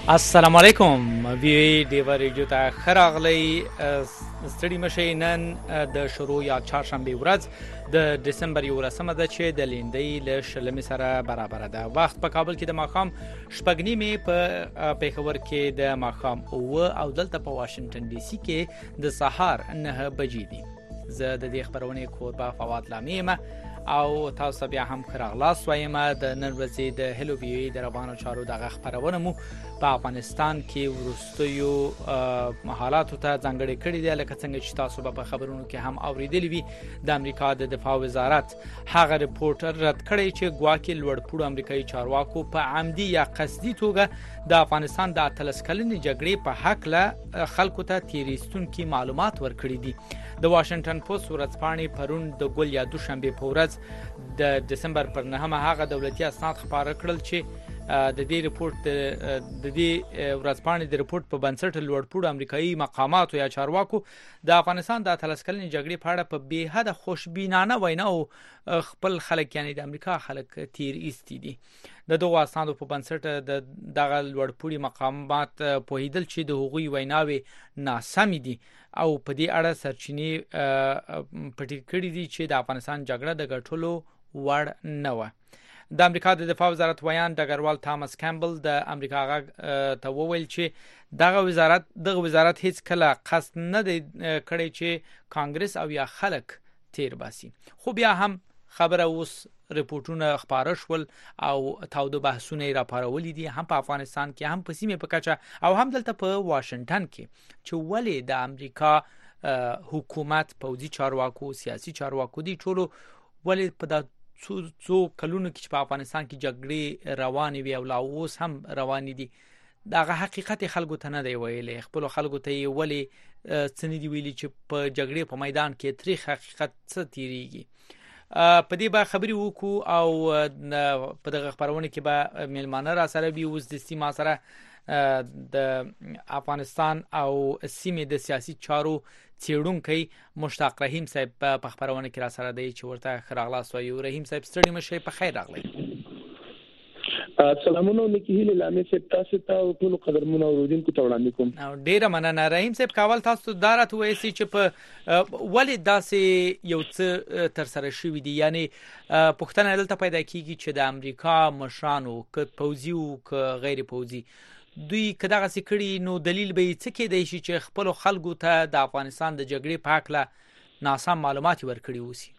السلام علیکم وی ډیو ریډیو ته خراغلی ستړي مشي نن د شروع یا چهارشنبه ورځ د دسمبر 11 ده چې د لیندۍ له شلمې سره برابر ده. وخت په کابل کې د ماښام شپږنیمې، په پیښور کې د ماښام 9 او دلته په واشنگټن ډي سي کې د سهار 9 بجې دي. زه د دې خبرونې کوربه فواد لامیم او تاسو بیا هم خراغلاس وایم. د نن ورځې د هلو وی د روانو چارو دغه خبرونه مو په افغانستان کې ورستیو حالاتو ته ځانګړي کړي دي، لکه څنګه چې تاسو په خبرونو کې هم اوریدلی وي. د امریکا د دفاع وزارت هغه ریپورټر رد کړی چې ګواکې لوړپوړو امریکایي چارواکو په عمدي یا قصدي توګه د افغانستان د 13 کلنې جګړې په حق له خلکو ته تیریستونکي معلومات ورکړي دي. د واشنگټن پوسټ ورځپاڼې پرون د ګل یا دوشنبه په ورځ د دسمبر پر 9 هغه دولتي اسناد خبره کړل چې د دې ریپورت د دې ورځپاڼې د ریپورت په بنسټ لوړپوړو امریکایي مقامات یا چارواکو د افغانستان د 13 کلنې جګړې په اړه په بې حد خوشبینانه وینا او خپل خلک یعنی د امریکا خلک تیر ایستی دي. د دغه اسنادو په بنسټ د دغه لوړپوړي مقامات په هیدل چې د حقوقي ویناوي ناسمې دي او په دې اړه سرچینې پټې کړې دي چې د افغانستان جګړه د ګټلو وړ نه و. د امریکا د دفاع وزارت ویان ډګروال تامس کیمبل د امریکا غږ ته وویل چې دغه وزارت هیڅ کله قصد نه دی کړی چې کانګرس او یا خلک تیر باسي. خو بیا هم خبره اوس ریپورتونه خبره شول او تاوده بحثونه راپارولې دي، هم په افغانستان کې، هم په سیمه په کچه او هم دلته په واشنگټن کې، چې ولې د امریکا حکومت، پوځي چارواکو، سیاسي چارواکو دي ټولو ولې په څو کلونو کې په افغانستان کې جګړې روانې وي او لا اوس هم روانې دي، دغه حقیقت خلکو ته نه دی ویلي. خپل خلکو ته یې ولې څه نه دی ویلي چې په جګړې په میدان کې تاریخ حقیقت څه تیریږي. په دې به خبرې وکړو او په دغه خبرونه کې به میلمانه را سره وي. اوس د سیمه سره د افغانستان او سیمه د سیاسي چارو څېړونکی مشتاق رحیم صاحب په خبرونه کې را سره دی چې ورته خراغلاس وایو. رحیم صاحب ستړي مشه، په خیر راغلی. سلامونه نکهیل لامه صاحب، تاسو ته او ټول قدرمن اوریدونکو ته وړاندې کوم. ډیره مننه رحیم صاحب. کاول تاسو دارت وایسي چې په ولې داسې یو څه تر سره شوی دی، یعنی پښتنه دلته پیدا کیږي چې د امریکا مشرانو که پوځي او که غیر پوځي دوی کداغه سکړي، نو دلیل به څه کې دی چې خپل خلکو ته د افغانستان د جګړې په اړه ناسم معلومات ورکړي وسی.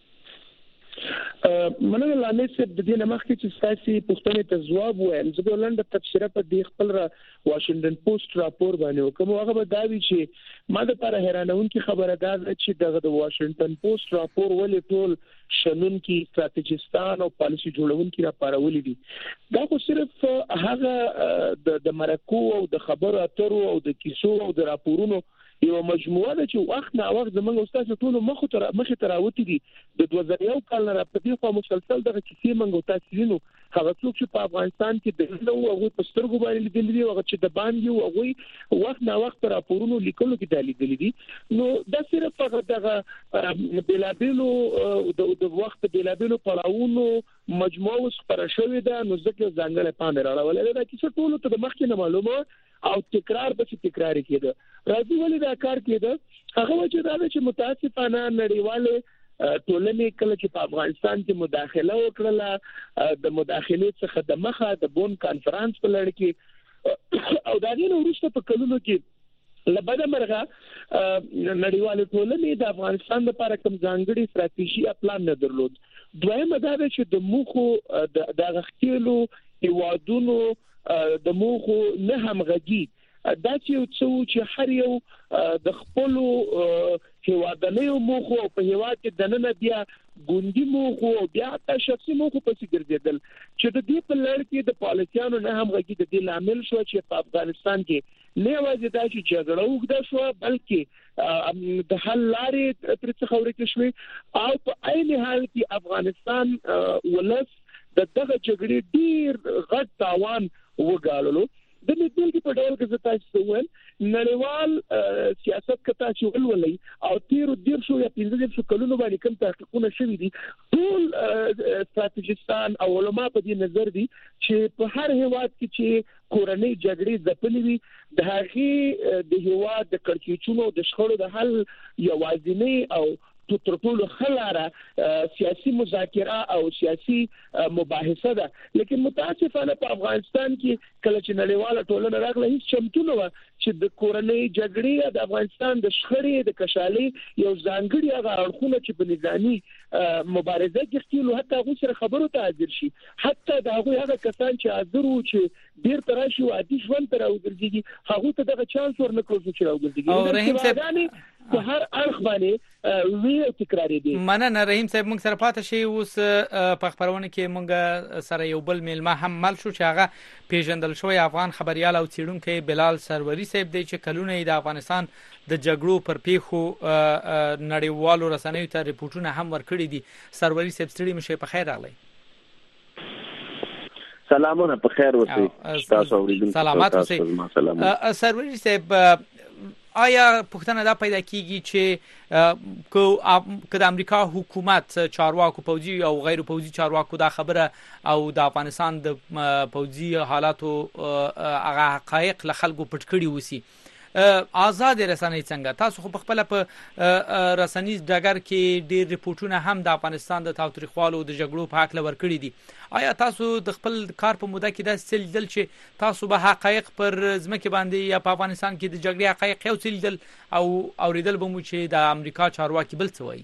مننه لامه صاحب. د دې نمخ کې چې تاسو پښتنې ته ځواب وایم، زه به لاندې تفسیره په دې خپل واشنگټن پوسټ راپور باندې وکم. هغه به دا وی چې ما د لپاره حیرانونکي خبره ده چې د واشنگټن پوسټ راپور ولې ټول شنونکي استراتیجستان او پالیسي جوړونکي راپارولې دي. دا خو صرف هغه د مرکو او د خبرو اترو او د کیسو او د راپورونو یو مجموعه ده چې وخت نه وخت زموږ استاد ټول مخ ته راوتی دي. د 2001 کال نه راپدې خو مسلسل دغه کیسې منغو تاسو نو هغه څوک چې په افغانستان کې د نو هغه په سترګو باندې لیدل دي، هغه چې د باندې هغه وخت نه وخت راپورونو لیکلو کې دلیل دي. نو دا صرف هغه بلابلو د وخت بلابلو پړاوونو مجموعه خبره شوې ده. نو ځکه ځانګړې پام راولل دا کیسه ټول ته د مخکې نه معلومه او تکرار به تکرار کېده. راځي ولې دا کار کېده؟ هغه چې دا چې متاسفانه نړیواله ټولنې کله چې په افغانستان کې مداخله وکړه، د مداخلې څخه د مخه د بون کانفرنس په لړ کې او دا غوښتنه وروسته په کلونو کې لبده مرغه نړیواله ټولنې د افغانستان لپاره کوم ځانګړي ستراتیژي پلان نه درلود. دویمه دا چې د موخو د غختیلو ایوادونو د موخو نه همغږي دا چې هر یو د خپل هیوادنیو موخو په هیواد کې دنه بیا ګوندی موخو بیا د شخصي موخو په څیر ګرځیدل چې د دې په لړ کې د پالیسیانو نه همغږي د دې لامل شو چې په افغانستان کې نه یوازې دا چې جګړه وکړه شو، بلکې د حل لارې تر څه ورکې شوې او په عین حال کې افغانستان ولس دغه جګړې ډیر غټ تاوان وګاللو. د مثال کې په ډول کې زه تاسو ول نړیوال سیاست کته چې ولولي او 13 یا 15 کلونو باندې کوم تحقیقونه شوي دي ټول استراتیژیستان او علما په دې نظر دي چې په هر هیواد کې چې کورنۍ جګړې ځپلې وي د هغې د هیواد د کړکېچونو د شخړو د حل یوازینی او تر ټولو خلاره سیاسي مذاکره او سیاسي مباحثه ده لیکن متاسفانه په افغانستان کې کله چې نړیواله ټولنه راغله هیڅ چمتو نه و چې د کورنۍ جګړې د افغانستان د شخړې د کشالۍ یو ځانګړي هغه اړخونه چې په نظامي مبارزه کې ختیلو حتی هغه سره خبرو ته حاضر شي حتی دا هغه کسان چې حاضر وو چې ډیر تراشي او عادي ژوند تر اوګرځي هغه ته دغه چانس ورنکړو چې اوګرځي او رحیم صاحب په هر اړخ باندې وی تکراري دي مننه رحیم صاحب موږ سره پاتې شي اوس په خبرونه کې موږ سره یو بل میلمه هم مل شو چې هغه پیژندل شوی افغان خبريال او څېړونکی بلال سروري صاحب دی چې کلونه د افغانستان د جګړو پر پیښو نړیوالو رسنیو ته ریپورتونه هم ورکړي دي سروري صاحب ستړي مشه په خیر راغلی سلامونه په خیر اوسئ تاسو اوریدونکو سلامات اوسئ سروري صاحب آیا پوښتنه دا پیدا کیږي چې که د امریکا حکومت چارواکو پوځي او غیر پوځي چارواکو دا خبره او د افغانستان د پوځي حالاتو هغه حقایق له خلکو پټ کړي وسی آزاد رسنۍ څنګه تاسو خو په خپل په رسنیز ډګر کې ډېر ریپورتونه هم د افغانستان د تاوتریخوالو د جګړو په حق لور کړی دي آیا تاسو د خپل کار په موده کې دا سلسله چې تاسو به حقایق پر ځمکه باندې یا په افغانستان کې د جګړې حقایق یو سلسله او اوریدل به مو چې د امریکا چارواکي بل څه وایي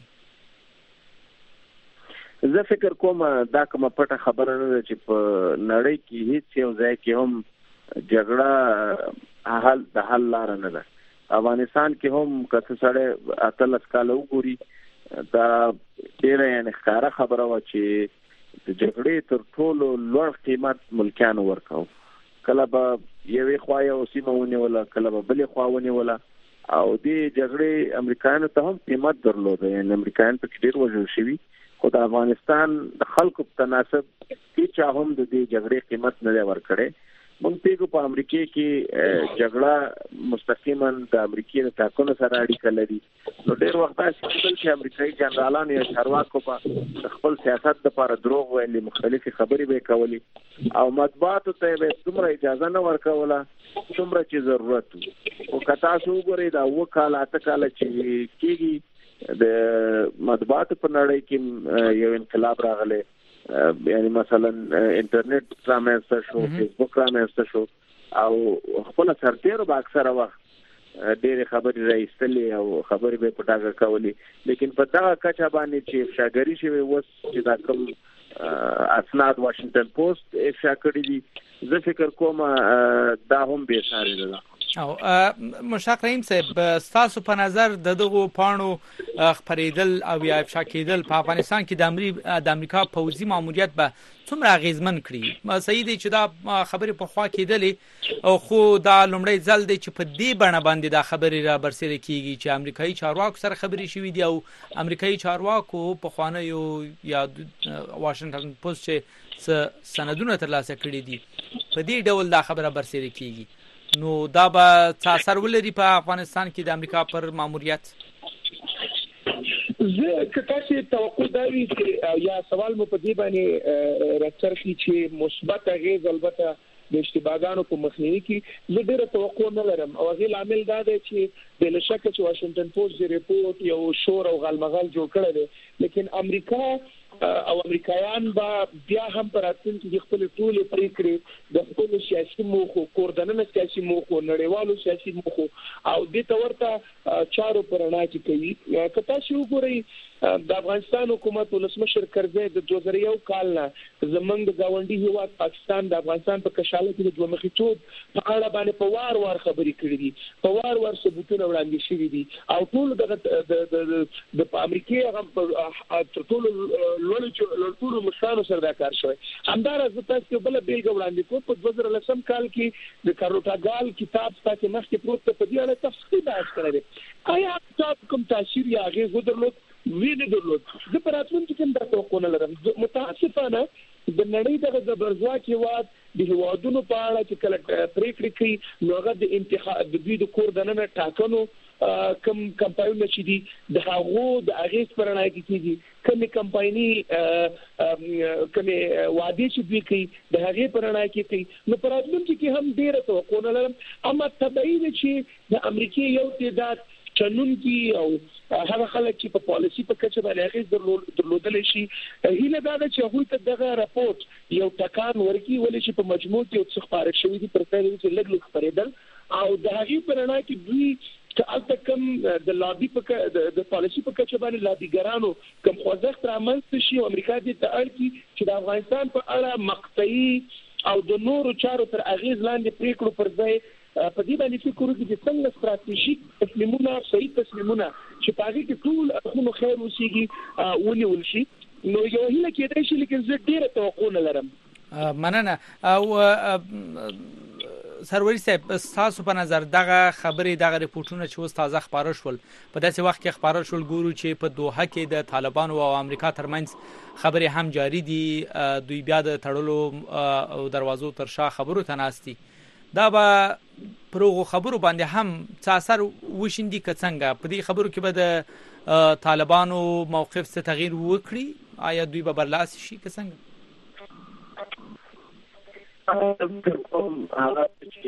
زه فکر کوم دا کومه پټه خبره نه ده چې په نړۍ کې هیڅ یو ځای کې هم جګړه د حل لار نه ده افغانستان کې هم کته سره اتلس کال وګوري دا ډیره یې ښکارا خبره و چې د جګړې تر ټولو لوړ قیمت ملکانو ورکاو کله به یوې خوا یو سیمه ونیوله کله به بلې خوا ونیوله او دې جګړې امریکایانو ته هم قیمت درلود یعنی امریکایان په ډیر وژل شوي خو د افغانستان د خلکو په تناسب هیڅ هم د دې جګړې قیمت نه ورکړي مونږ پیګو په امریکا کې جګړه مستقیما د امریکای د ټاکنو سره اړیکه لري نو ډېر وخت چې امریکایي جنرالانو یا چارواکو په خپل سیاست لپاره دروغ ویلي مختلفي خبرې به کولې او مطبوعاتو ته به څومره اجازه نه ورکوله څومره چې ضرورت او کتا سو غوري دا وکاله اته چې کېږي د مطبوعاتو په نړۍ کې یو انقلاب راغلی یعنی مثلا انټرنیټ رامنځته شو فیسبوک رامنځته شو او خپل سرتیر به اکثره وخت ډېر خبرې راځلې او خبرې به پټاګه کولې لیکن په دا کچا باندې چې افشاګری شوی وس چې دا کوم اسناد واشنگټن پوسټ افشا کړی دي زه فکر کوم دا هم به ساري ده او مشتاق رحیم صاحب تاسو په نظر دغه پاڼو خبرېدل او یا افشا کېدل په افغانستان کې د امریکا پوځي ماموریت به څومره غیزمن کړي صحیح دی چې دا خبرې په خوا کېدلې او خو دا لومړی ځل دی چې په دې بڼه باندې دا خبرې را برسېره کیږي چې امریکایي چارواکو سره خبرې شوې دي او امریکایي چارواکو په خوانیو یا واشنگټن پوسټ چې سندونه ترلاسه کړي دي په دې ډول دا خبره برسېره کیږي نو دا به تاثیر ولري په افغانستان کې د امریکا پر ماموریت زه کتاسي توقع داري چې یا سوال مو په دې باندې راڅرخي چې مثبت غیز البته د اشتباهاتو په مخنیوي کې زه ډېر توقع نه لرم او غیر عامل دا دی چې بل شک چې واشنگټن پوسټ د ریپورت یو شور او غلمغال جوړ کړی دی لیکن امریکا او امریکایان با بیا هم پراتین کې خپل ټول پریکړې د خپل سیاسي موخو کوردننه سیاسي موخو نړیوالو سیاسي موخو او د تورته چارو پرانا کې کوي کته شو ګوري د افغانستان حکومت ولسمشر کرزی د 2001 کال نه زمنګ د گاونډي هیواد پاکستان د افغانستان په کشاله کې د دومخیتوب په اړه باندې په وار خبرې کړې دي په وار ثبوتونه وړاندې شوي دي او ټول د امریکای هغه ټول لوړو مشرانو سره دا کار شوی همدارنګه تاسو بل بیلګه وړاندې کوم په 2010 کال کې د کاروټاګال کتاب تاسو مخکې پروت په دې اړه تفصیلي بحث کړی آیا تاسو کوم تاثیر یا غیر درلود ویني درلود د پراتون کې کوم د توقع نه لرم متاسفانه د د نړۍ دغه زبرځواک هیواد د هیوادونو په اړه چې کله پریکړې کوي نو هغه د انتخاب د دوی د کور دننه ټاکنو کم کمپاینونه چې دي د هغو د اغیز پر اړه کیږي کومې کمپایني کومې وعده چې دوی کوي د هغې پر اړه کوي نو پر راتلونکي کې هم ډیره توقع نه لرم اما طبیعي ده چې د امریکای یو تعداد قانوني او هغه خلک چې په پالیسي په کچه باندې اغیز درلودل شي هیله دا ده چې هغه ته دغه راپورټ یو ټکان ورکړي ولې چې په مجموع کې څه خبره شوې دي پر ځای چې لګ خبرېدل او د هغې پر اړه کې دوی چې البته کوم د لابي په د پالیسي په کچه باندې لابيګرانو کوم خوځښت رامنځته شي او امریکا دې ته اړ کی چې د افغانستان په اړه مقطعي او د نورو چارو تر اغیز لاندې پریکړو پر ځای په دې باندې فکر وکړي چې څنګه ستراتیژیک تصمیمونه صحیح تصمیمونه چې په هغه کې ټول اخونو خیر وسیږي ونیول شي نو یو هیله کېدای شي لیکن زه ډیره توقع نه لرم. مننه. او سروري صاحب تاسو په نظر دغه خبرې دغه ریپورتونه چې اوس تازه خبره شول په داسې وخت کې خبره شول ګورو چې په دوحه کې د طالبانو او امریکا ترمنځ خبرې هم جاری دي دوی بیا د تړلو او دروازو تر شا خبرو ته ناستي دا به پروغو خبرو باندې هم څه اثر وشیندي که څنګه په دې خبرو کې به د طالبانو موقف څه تغییر وکړي آیا دوی به برلاسی شي که څنګه؟ هغه چې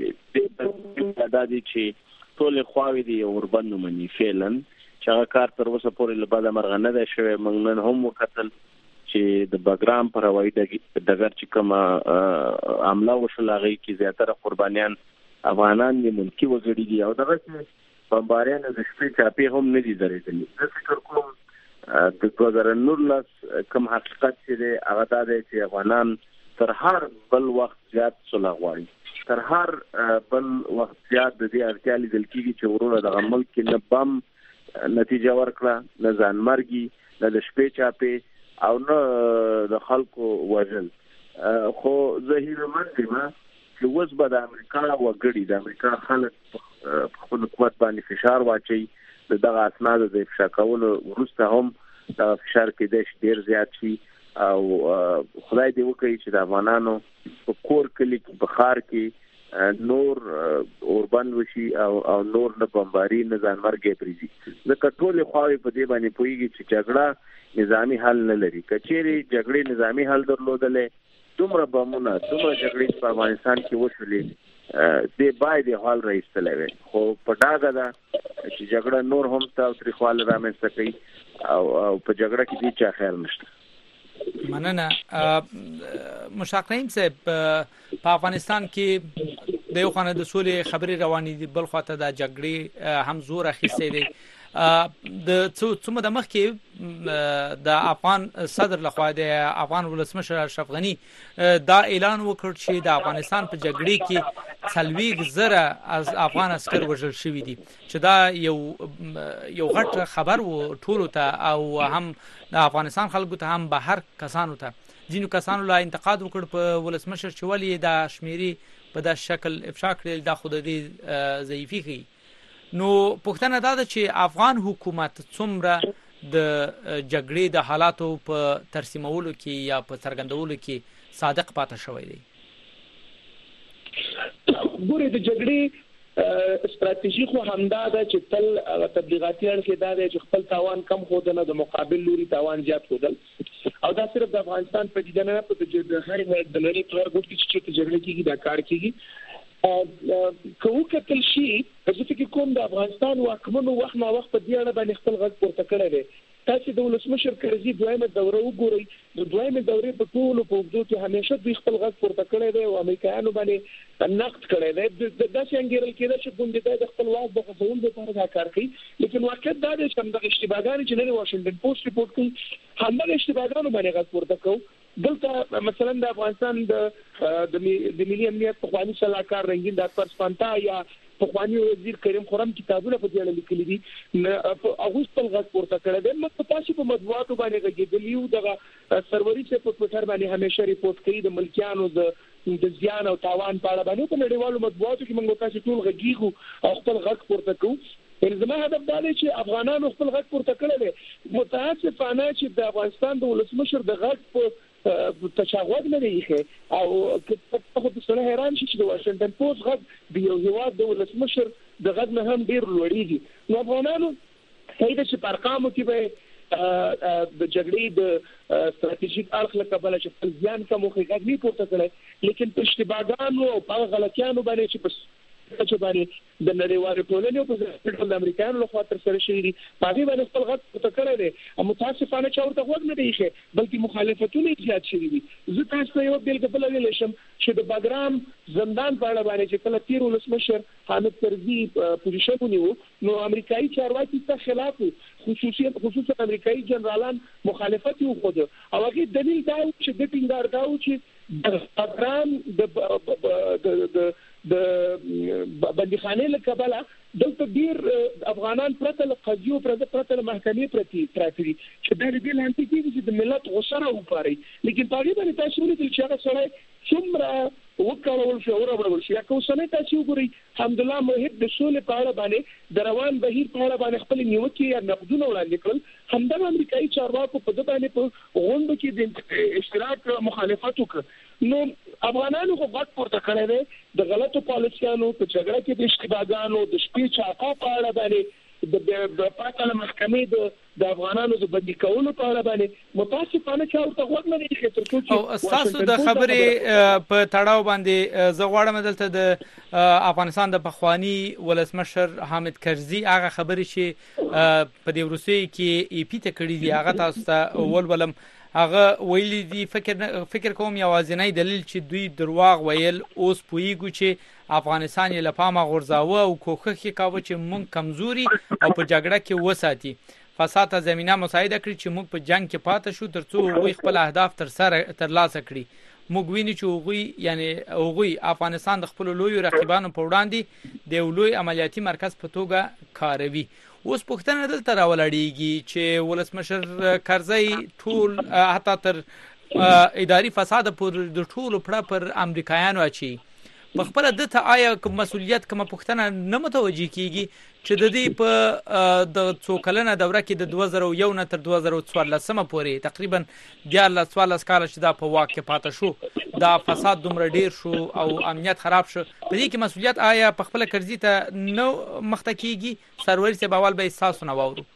دا دي چې ټول خواوې دي اوربند مني فعلا چې هغه کار تر اوسه پورې له بعده مرغه نه ده شوی موږ نن هم وکتل چې د بګرام پر هوایي ډګر چې کوم عمله وشول هغه کې زیاتره قربانیان افغانان دي ملکی وګړي دي او دغه بمباریان د شپې چاپی هم نه دي درېدلي زه فکر کوم د 2019 کوم حقیقت چې هغه دا دی چې افغانان تر هر بل وخت زیات صلح غواړي تر هر بل وخت زیات د دې اړتیا لیدل کېږي چې ورونه د ملک کې نه بم نتیجه ورکړه نه ځانمرګي نه د شپې چاپی او نه د خلکو وژل خو زه هیله یم چې اوس به د امریکا وګړي د امریکا خلک خپل قوت باندې فشار واچي دغه اسناد د افشا کولو وروسته هم د فشار کې ډېر زیات شي او خدای دې وکړي چې د افغانانو په کور کلی کې بخار کې نور اوربند وشي او نور نه بمباري نه ځانمرګي پریزي ځکه ټول خواوې په دې باندې پويږي چې جګړه نظامی حل نه لري کچېری جګړې نظامی حل درلودلې دومره بمونه دومره جګړې په افغانستان کې وشولې دې باید حل راځتلې وي خو په ډاګه ده چې جګړه نور هم تاوتریخواله رامنځته کوي او په جګړه کې هیڅ خیر نشته. مننه. مشتاق نعیم صاحب په افغانستان کې د یو خانه د سولې خبرې روانې دي بل خواته د جګړې هم زور اخیستی دی د څومره د مخ کې د افغان صدر لخوا د افغان ولسمشر اشرف غنی دا اعلان وکړ چې د افغانستان په جګړې کې 40,000 از افغان عسكر وژل شوي دي چې دا یو غټ خبر و ټولو ته او هم د افغانستان خلکو ته هم بهر کسانو ته ځینو کسانو لا انتقاد وکړ په ولسمشر چې ولې دا شمیرې په داسې شکل افشا کړل دا خود دې ضعیفي کوي نو پوښتنه دا ده چې افغان حکومت څومره د جګړې د حالاتو په ترسیمولو کې یا په څرګندولو کې صادق پاتې شوی دی. ګورې د جګړې استراتیژي خو همدا ده چې تل تبلیغاتي اړخ دا دی چې خپل تاوان کم خودنه د مقابل لوري تاوان زیات خودل او دا صرف د افغانستان په دې نه په هر د لوري تر ګوت کې چې جګړه کېږي دا کار کېږي کوو کتل شي چې فکر کوم د افغانستان واکمنو وخت نا وخت په دې اړه باندې خپل غږ پورته کړی دی تاسو د ولسمشر کرزي دویمه دوره وګورئ د دویمه دورې په ټولو په وګړو کې همیشه دوی خپل غږ پورته کړی دی او امریکایانو باندې نقد کړی دی د داسې انګیرل کېده چې ګوندې د خپل واک د غوښتلو لپاره دا کار کوي لیکن واقعیت دا دی چې د اشتباهګانې چې نن واشنگټن پوسټ ریپورت کوي همدغه اشتباهګانو باندې غږ پورته کوي دلته مثلا د افغانستان د ملي امنیت پخوانی صلاحکار رنگین د پرسپانتا یا پخوانی وزیر کریم خرم کتابونه په دې اړه لیکلي دي هغه خپل غږ پورته کړی دی مګر تاسو په مطبوعاتو باندې غږیدلیو دغه سروري چې په ټوټر باندې همیشه ریپورت کوي د ملکیانو د زیان او تاوان په اړه باندې په نړیوالو مطبوعاتو کې موږ تاسو ټول غږیږو او خپل غږ پورته کوو زما هدف دا دی چې افغانانو خپل غږ پورته کړی دی متاسفانه چې د افغانستان د ولسمشر د غږ په تشاغوت نه دی او په څه نه حیران شي چې د واشنگټن پوسټ غږ د یو هیواد د ولسمشر د غږ نه هم ډیر لوړیږي. نو افغانانو سیده چې په ارقامو کې به د جګړې د ستراتیژیک اړخ له کبله چې خپل ځان کوم خو غږ نه پورته کړي، لیکن په اشتباهاتو او په غلطیانو باندې چې په د نړیوالو ټولنې په ځای د امریکایانو لخوا تر سره شوي دي باندې باندې خپل غږ پورته کړی دی. متاسفانه چې ورته غوږ نه دی ایښی بلکې مخالفتونه زیات شوي دي. زه تاسو ته یو بېلګه بله ویلی شم چې د باګرام زندان په اړه باندې چې کله تیر ولسمشر حامد کرزي پوزیشن ونیو نو امریکایي چارواکي ته خلاف خصوصا امریکایي جنرالان مخالفت یې وښود او هغې دلیل دا و چې د ټینګار دا و چې د باګرام د بندیخانې له کبله دلته ډیر افغانان پرته له قضیو پرته له محکمې پراته دي چې دا دې لاندې کېږي چې د ملت غوسه راوپاري. لیکن په هغې باندې تاسو ولیدل چې هغه سړی څومره وکړول شو او راوړل شو. یا که اوسنی تاسو وګورئ حمدالله موحد د سولې په اړه باندې د روان بهیر په اړه باندې خپل نیوکې یا نقدونه وړاندې کړل. همدغه امریکایي چارواکو په ده باندې په غونډو کې د اشتراک مخالفت وکړ. نو افغانانو خو غږ پورته کړی دی د غلطو پالیسیانو په جګړه کې د اشتباهاتو د شپې چاقو په اړه باندې د پاکه محکمې د افغانانو د بندي کولو په اړه باندې متاسفانه چې ورته غوږ نه دی تر څو چې او تاسو د خبرې په تړاو باندې زه غواړم دلته د افغانستان د پخوانی ولسمشر حامد کرزي هغه خبرې چې په دې روسي کې ای پی ته کړې دي هغه تاسو ته ولولم. هغه ویلي دي فکر کوم یوازینی دلیل چې دوی درواغ ویل اوس پوهیږو چې افغانستان یې له پامه غورځاوه او کوښښ یې کاوه چې موږ کمزوري او په جګړه کې وساتي، فساد ته زمینه مساعده کړي چې موږ په جنگ کې پاتې شو ترڅو هغوی خپل اهداف ترلاسه کړي. موږ ویني چې هغوی افغانستان د خپل لوی رقیبانو په وړاندې د یو لوی عملیاتي مرکز په توګه کاروي. اوس پوښتنه دلته راولاړېږي چې ولسمشر کرزي ټول حتی تر اداري فساد پورې د ټولو پړه پر امریکایانو اچي. په خپل دته آیا مسؤلیت کومه پوښتنه نه متوجه کیږي چې د دې په د څو کلنه دوره کې د 2001 نه تر 2014 پورې تقریبا 14 کال چې دا په واک کې پاتې شو دا فساد دومره ډیر شو او امنیت خراب شو، په دې کې مسؤلیت آیا په خپل کرزي ته نو مخته کیږي؟ سروري سے باول به احساس نه وورو.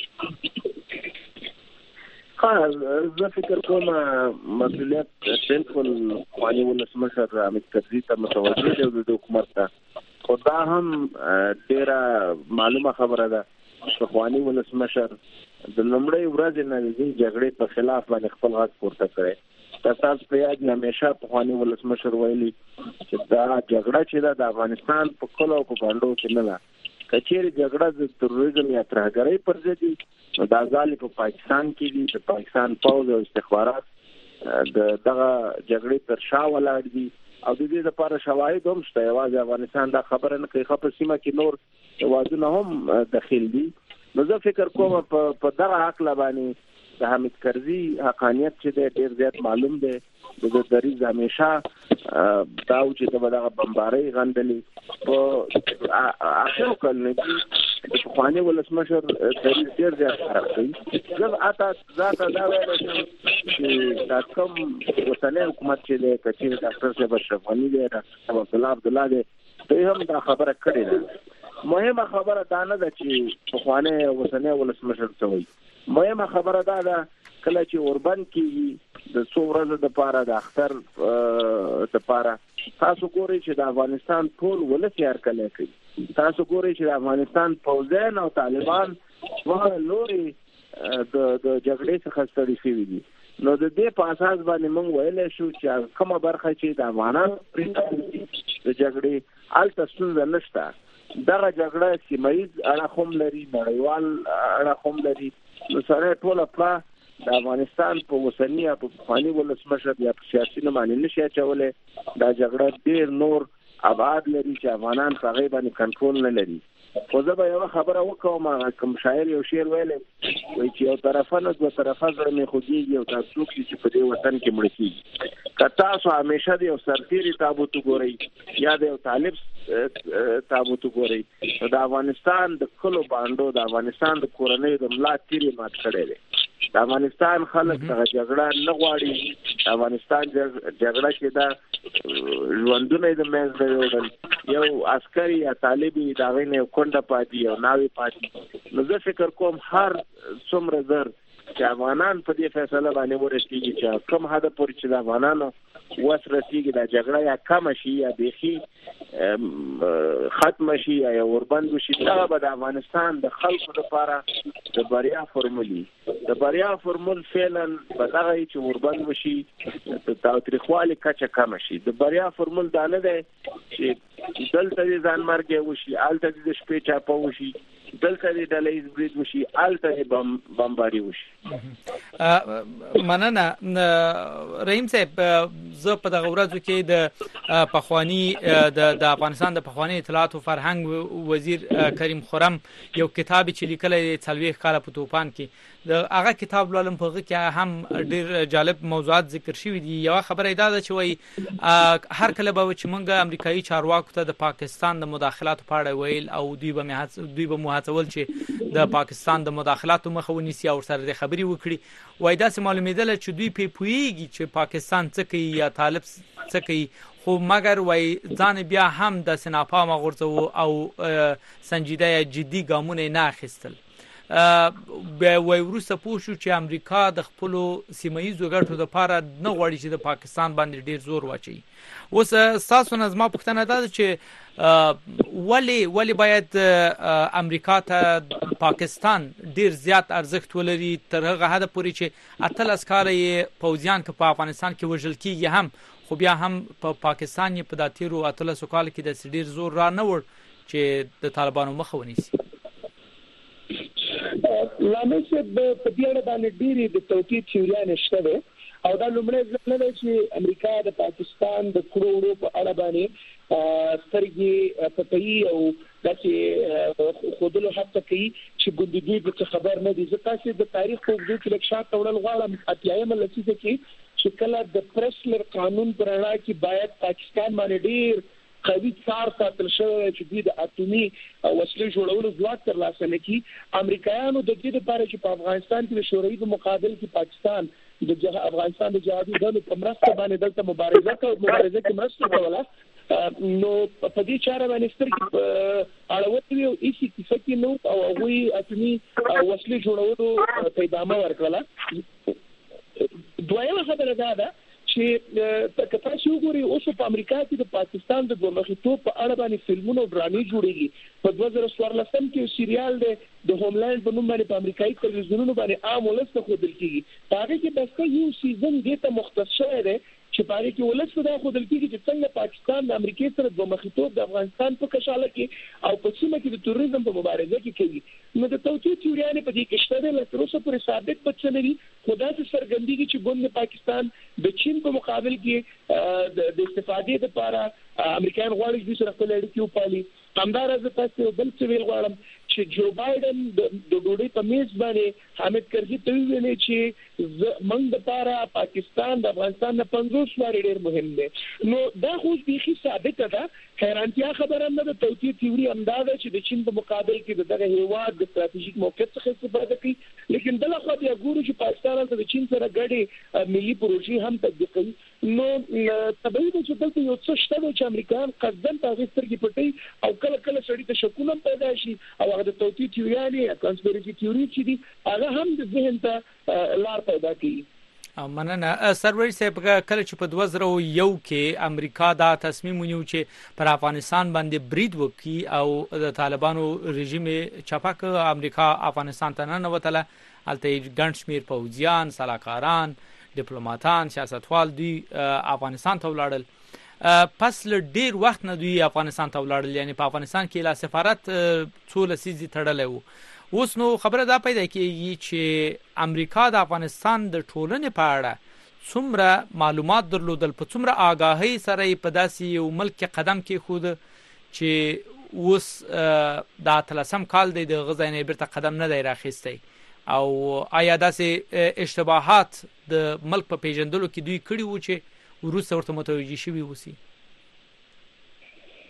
زه فکر کوم مسؤلیت بالکل خواني ولسمشر حامد کرزي ته متوجه دی د حکومت ته، خو دا هم ډیره معلومه خبره ده چې خواني ولسمشر د لومړۍ ورځې نه د جګړې په خلاف باندې خپل غږ پورته کړی. تاسو په یاد همیشه خواني ولسمشر ویلي چې دا جګړه چې د افغانستان په کلو او په بانډو کې نه ده، کچېرې جګړه د تروریزم یا ترهګرۍ پر ضد دي نو دا ځالې په پاکستان کې دي. د پاکستان پوځ او استخبارات دغه جګړې تر شا ولاړ دي او د دې لپاره شواهد هم شته. یوازې افغانستان دا خبره نه کوي، په سیمه کې نور هېوادونه هم دخیل دي. نو زه فکر کوم په دغه عقله باندې د حامد کرزي حقانیت چې دی ډېر زیات معلوم دی. د دریځ همیشه دا و چې دغه بمبارۍ غندلې په اخرو کلونو کې د پخواني ولسمشر دریځ ډېر زیات خراب کوي. زه ذاته دا ویلی شم چې دا کوم اوسنی حکومت چې دی که چېرې ډاکټر صاحب اشرف غني دی، ډاکټر عبدالله عبدالله دی، دوی هم دا خبره کړې ده. مهمه خبره دا نه ده چې پخوانی اوسنی ولسمشر څه وایي. مهمه خبره دا ده کله چې اوربند کېږي د څو ورځو دپاره د اختر دپاره تاسو ګورئ چې د افغانستان ټول ولس یې هرکلی کوي. تاسو ګورئ چې د افغانستان پوځیان او طالبان دواړه لورې د جګړې څخه ستړي شوي دي. نو د دې په اساس باندې موږ ویلی شو چې کومه برخه چې د افغانانو د جګړې هلته ستونزه نشته. دغه جګړه سیمه ییز اړخ هم لري، نړیوال اړخ هم لري. نو سره ټوله پړه د افغانستان په اوسني یا په پخواني ولسمشر یا په سیاسي نه باندې نشي اچولی. دا جګړه ډېر نور ابعاد لري چې افغانان په هغې باندې کنټرول نه لري. خو زه به یوه خبره وکړم، کوم شاعر یو شعر ویلی وایي چې یو طرفه نه دوه طرفه زړه مې خوږېږي او دا څوک دي چې په دې وطن کې مړه کېږي. که تاسو همیشه د یو سرتېري تابوت وګورئ یا د یو طالب تابوت وګورئ نو د افغانستان د کلو بانډو د افغانستان د کورنیو د ملا تیر یې مات کړی دی. د افغانستان خلک څنګه جګړه نه غواړي. افغانستان جګړه چې دا ژوندونه د مېز له وړل یو عسکري یا طالبي دا غینه کونډه پاتې او ناوي پاتې. نو زه فکر کوم هر څومره زر چې افغانان په دې فیصله باندې ورسېږي چې کوم هدف پورې چې د افغانانو وس رسېږي دا جګړه یا کم شي یا بيخي ختم شي یا وربند شي، دا به د افغانستان د خلکو لپاره د بریا فورمولي د بریا فورمول فعلا به دا چې وربند شي د تاریخوالي کچه کم شي. د بریا فورمول دا نه دی چې دلته ځان مرګ وشي، آلته د شپې چاپه وشي، دلته د ډلېز برید وشي، آلته بمباري وشي. مننه رحیم صاحب. زه په دغه ورځو کې د پخوانی د افغانستان د پخوانی اطلاعات او فرهنګ وزیر کریم خرم یو کتاب چې لیکلی 40 کال په توپان کې د هغه کتاب لولم په هغه کې هم ډیر جالب موضوعات ذکر شوي دي. یو خبره دا ده چې وای هر کله به چې موږ امریکایي چارواکو ته د پاکستان د مداخلاتو په اړه ویل او دوی به مهڅول چې د پاکستان د مداخلاتو مخه ونیسي او سره د خبري وکړي، وای دا سم معلومیدل چې دوی په پویږي چې پاکستان څه کوي یا طالب څه کوي، خو مګر وای ځان بیا هم د سناپا مغورځو او سنجیده جدي ګامونه نه اخیستل. وای وروسته پوه شو چې امریکا د خپل سیمایي ګټو لپاره نه غواړي چې د پاکستان باندې ډیر زور واچي. اوس تاسو نه زما پوښتنه ده چې ولی باید امریکا ته پاکستان ډیر زیات ارزښت ولري تر هغه حد پورې چې اتل اسکارې پوځیان که په افغانستان کې وژل کیږي هم، خو بیا هم په پاکستان یې په داتیرو اتلسو کال کې د ډیر زور را نه وړ چې د طالبانو مخه ونیسي. لامل چې په دې اړه باندې ډېری د توقید تیوریان شته ده او دا لومړی ځل نه چې امریکا د پاکستان د کروڑو په اړه باندې سترګې پټي او داسې خودلو حتی کوي چې ګوندګي د خبر نه دي. ځکه چې د تاریخ په وجود کې لکه شاته وړل غواړم اتیایم لسیزه کې چې کله د پرسلر قانون پر اړه کې باید پاکستان باندې ډېر قوي څار ساتل شوی چې دوی د اټومي وسلې جوړولو ځواک ترلاسه نه کړي. امریکایانو د دې لپاره چې په افغانستان کې د شوروي په مقابل کې پاکستان د افغانستان د جهادي ډلو په مرسته باندې دلته مبارزه کې مرسته کوله، نو په دې چاره باندې سترګې اړولې او هیڅ کیسه کې نو او هغه اټومي وسلې جوړولو پیدامه ورکړه. دویمه خبره دا ده چې تاسو وګورئ اوس په امریکا کې د پاکستان د ګمرخیتوب په اړه باندې فلمونه او ډرامې جوړېږي. په 2014 کې سیریال د هوملند په نوم باندې په امریکایي تلویزیونونو باندې عام ولس ته ښودل کېږي. هغه کې بس یو سیزن دې ته مختص شوی دی چې په هغه کې ولس ته دا ښودل کېږي چې څنګه پاکستان د امریکای سره ګمرخیتوب د افغانستان په کشاله کې او په سیمه کې د توریزم په مبارزه کې کوي. نو د توطئې تیوریان په دې کې شته د تر اوسه پورې ثابت پاتې نه دي، خدا چې سرګندګي چې ګوند پاکستان د چین په مقابل کې د استفادې لپاره امریکایان غواړي چې سره خپل اړیکې وپالي. همدارنګه تاسو بل څه ویل غواړم چې جو بایدن د ډوډۍ په میز باندې حامد کرزي ته ویلي چې موږ د لپاره پاکستان د افغانستان نه 50 واري ډېر مهم دی. نو دا خو بيخي ثابت ده. حیرانتیا خبره نه ده. توطئې تیوري همداده چې د چین په مقابل کې دغه هیواد د ستراتیژیک موقعیت څخه استفاده کوي، لیکن بل خو بیا ګورو چې پاکستان سره د چین سره ګډي ملي پروژې هم تطبیق کوي. نو طبيعي ده چې دلته یو څه شته چې امریکایان قصدن تاسو سترګې پټي او کله کله سړی ته شکونه پیدا شي او هغه د توطئې تیوري یا کانسپیرسي تیوري چې دي هغه هم د ذهن ته لار پیدا کوي. مننه سرور صاحب. کله چې په 2001 کې امریکا دا تصمیم ونیو چې پر افغانستان باندې برید وکړي او د طالبانو رژیم چپاک امریکا افغانستان ته نه وتله، البته ګڼ شمیر پوځیان، سلاکاران، ډیپلوماټان، سیاستوال دوی افغانستان ته ولاړل. پس له ډیر وخت نه دوی افغانستان ته ولاړل، یعنی په افغانستان کې لا سفارت څو لسیزې تړلی وو. اوس نو خبره دا پیدا کیږي چې امریکا د افغانستان د ټولنې په اړه څومره معلومات درلودل، په څومره آگاهی سره په داسې یو ملک کې قدم کېښود چې اوس د 13 کال د غزا نه بیرته قدم نه دی راخیستی، او آیا داسې اشتباهات د ملک په پیژندلو کې دوی کړي وو چې وروسته ورته متوجه شوي اوسي؟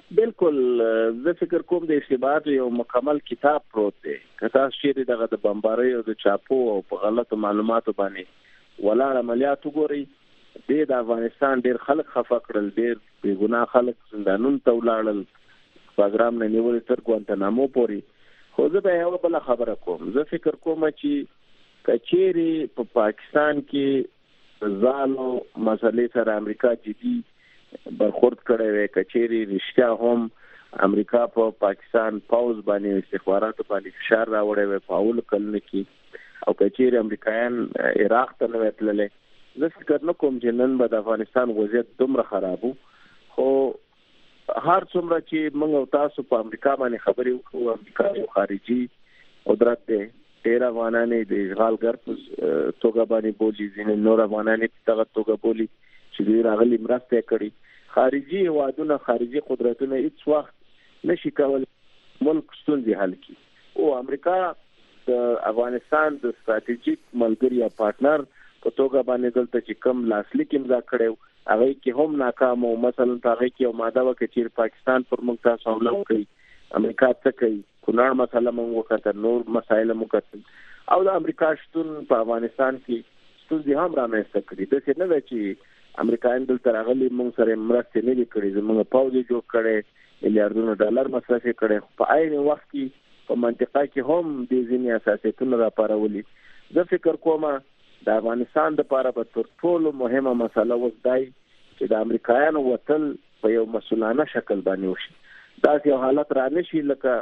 بالکل زه فکر کوم د اشتباهات یو مکمل کتاب پروت دی که تاسو چیرې دغه د بمبارۍ او د چاپو او په غلطو معلوماتو باندې ولاړ عملیات وګورئ د افغانستان ډېر خلک خفه کړل، ډېر بې ګناه خلک زندانونو ته ولاړل، باګرام نه نیولې تر ګوانتانامو پورې. خو زه به یوه بله خبره کوم. زه فکر کوم چې که چیرې په پاکستان کې ځالو مسلې سره امریکا جدي برخورد کړی وي، کچېری رښتیا هم امریکا په پاکستان پاوز باندې استخباراتو باندې فشار راوړی وي په اول کلونو کې، او کچېری امریکایان عراق ته نه وتللی، زه فکر نه کوم چې نن به د افغانستان وضعیت دومره خراب وو. خو هر څومره چې موږ او تاسو په امریکا باندې خبرې وکړو، امریکا یو خارجي قدرت دی، ډېر افغانان د اشغالګر په توګه باندې بولي، ځینې نور افغانان په دغه توګه بولي چې دوی راغلي مرسته کړي. خارجي هیوادونه، خارجي قدرتونه هیڅ وخت نشي کولای ملک ستونزې حل کړي، او امریکا د افغانستان د ستراتیژیک ملګری یا پارټنر په توګه باندې دلته چې کوم لاسلیک امضا کړی هغه کې هم ناکام، او مثلا هغه کې یو ماده وکړي چې پاکستان پر موږ تاسو حمله وکړي، امریکا څه کوي، کونړ مسله موږ وکړه، نور مسایل موږ وکړل، او د امریکا شتون په افغانستان کې ستونزې هم رامنځته کړي. داسې نه ده چې امریکایان دلته راغلي موږ سره مرستې نه دي کړې، زموږ پوځ جوړ کړی، میلیارډونو ډالر مصرف کړي، په عین وخت کې په منطقه کې هم د ځینې اساسیتونو راپارولي. زه فکر کوم د افغانستان لپاره به تر ټولو مهمه مسله اوس دی چې د امریکایانو وتل په یو مسؤلانه شکل باندې وشي. داسې یو حالت را نشي لکه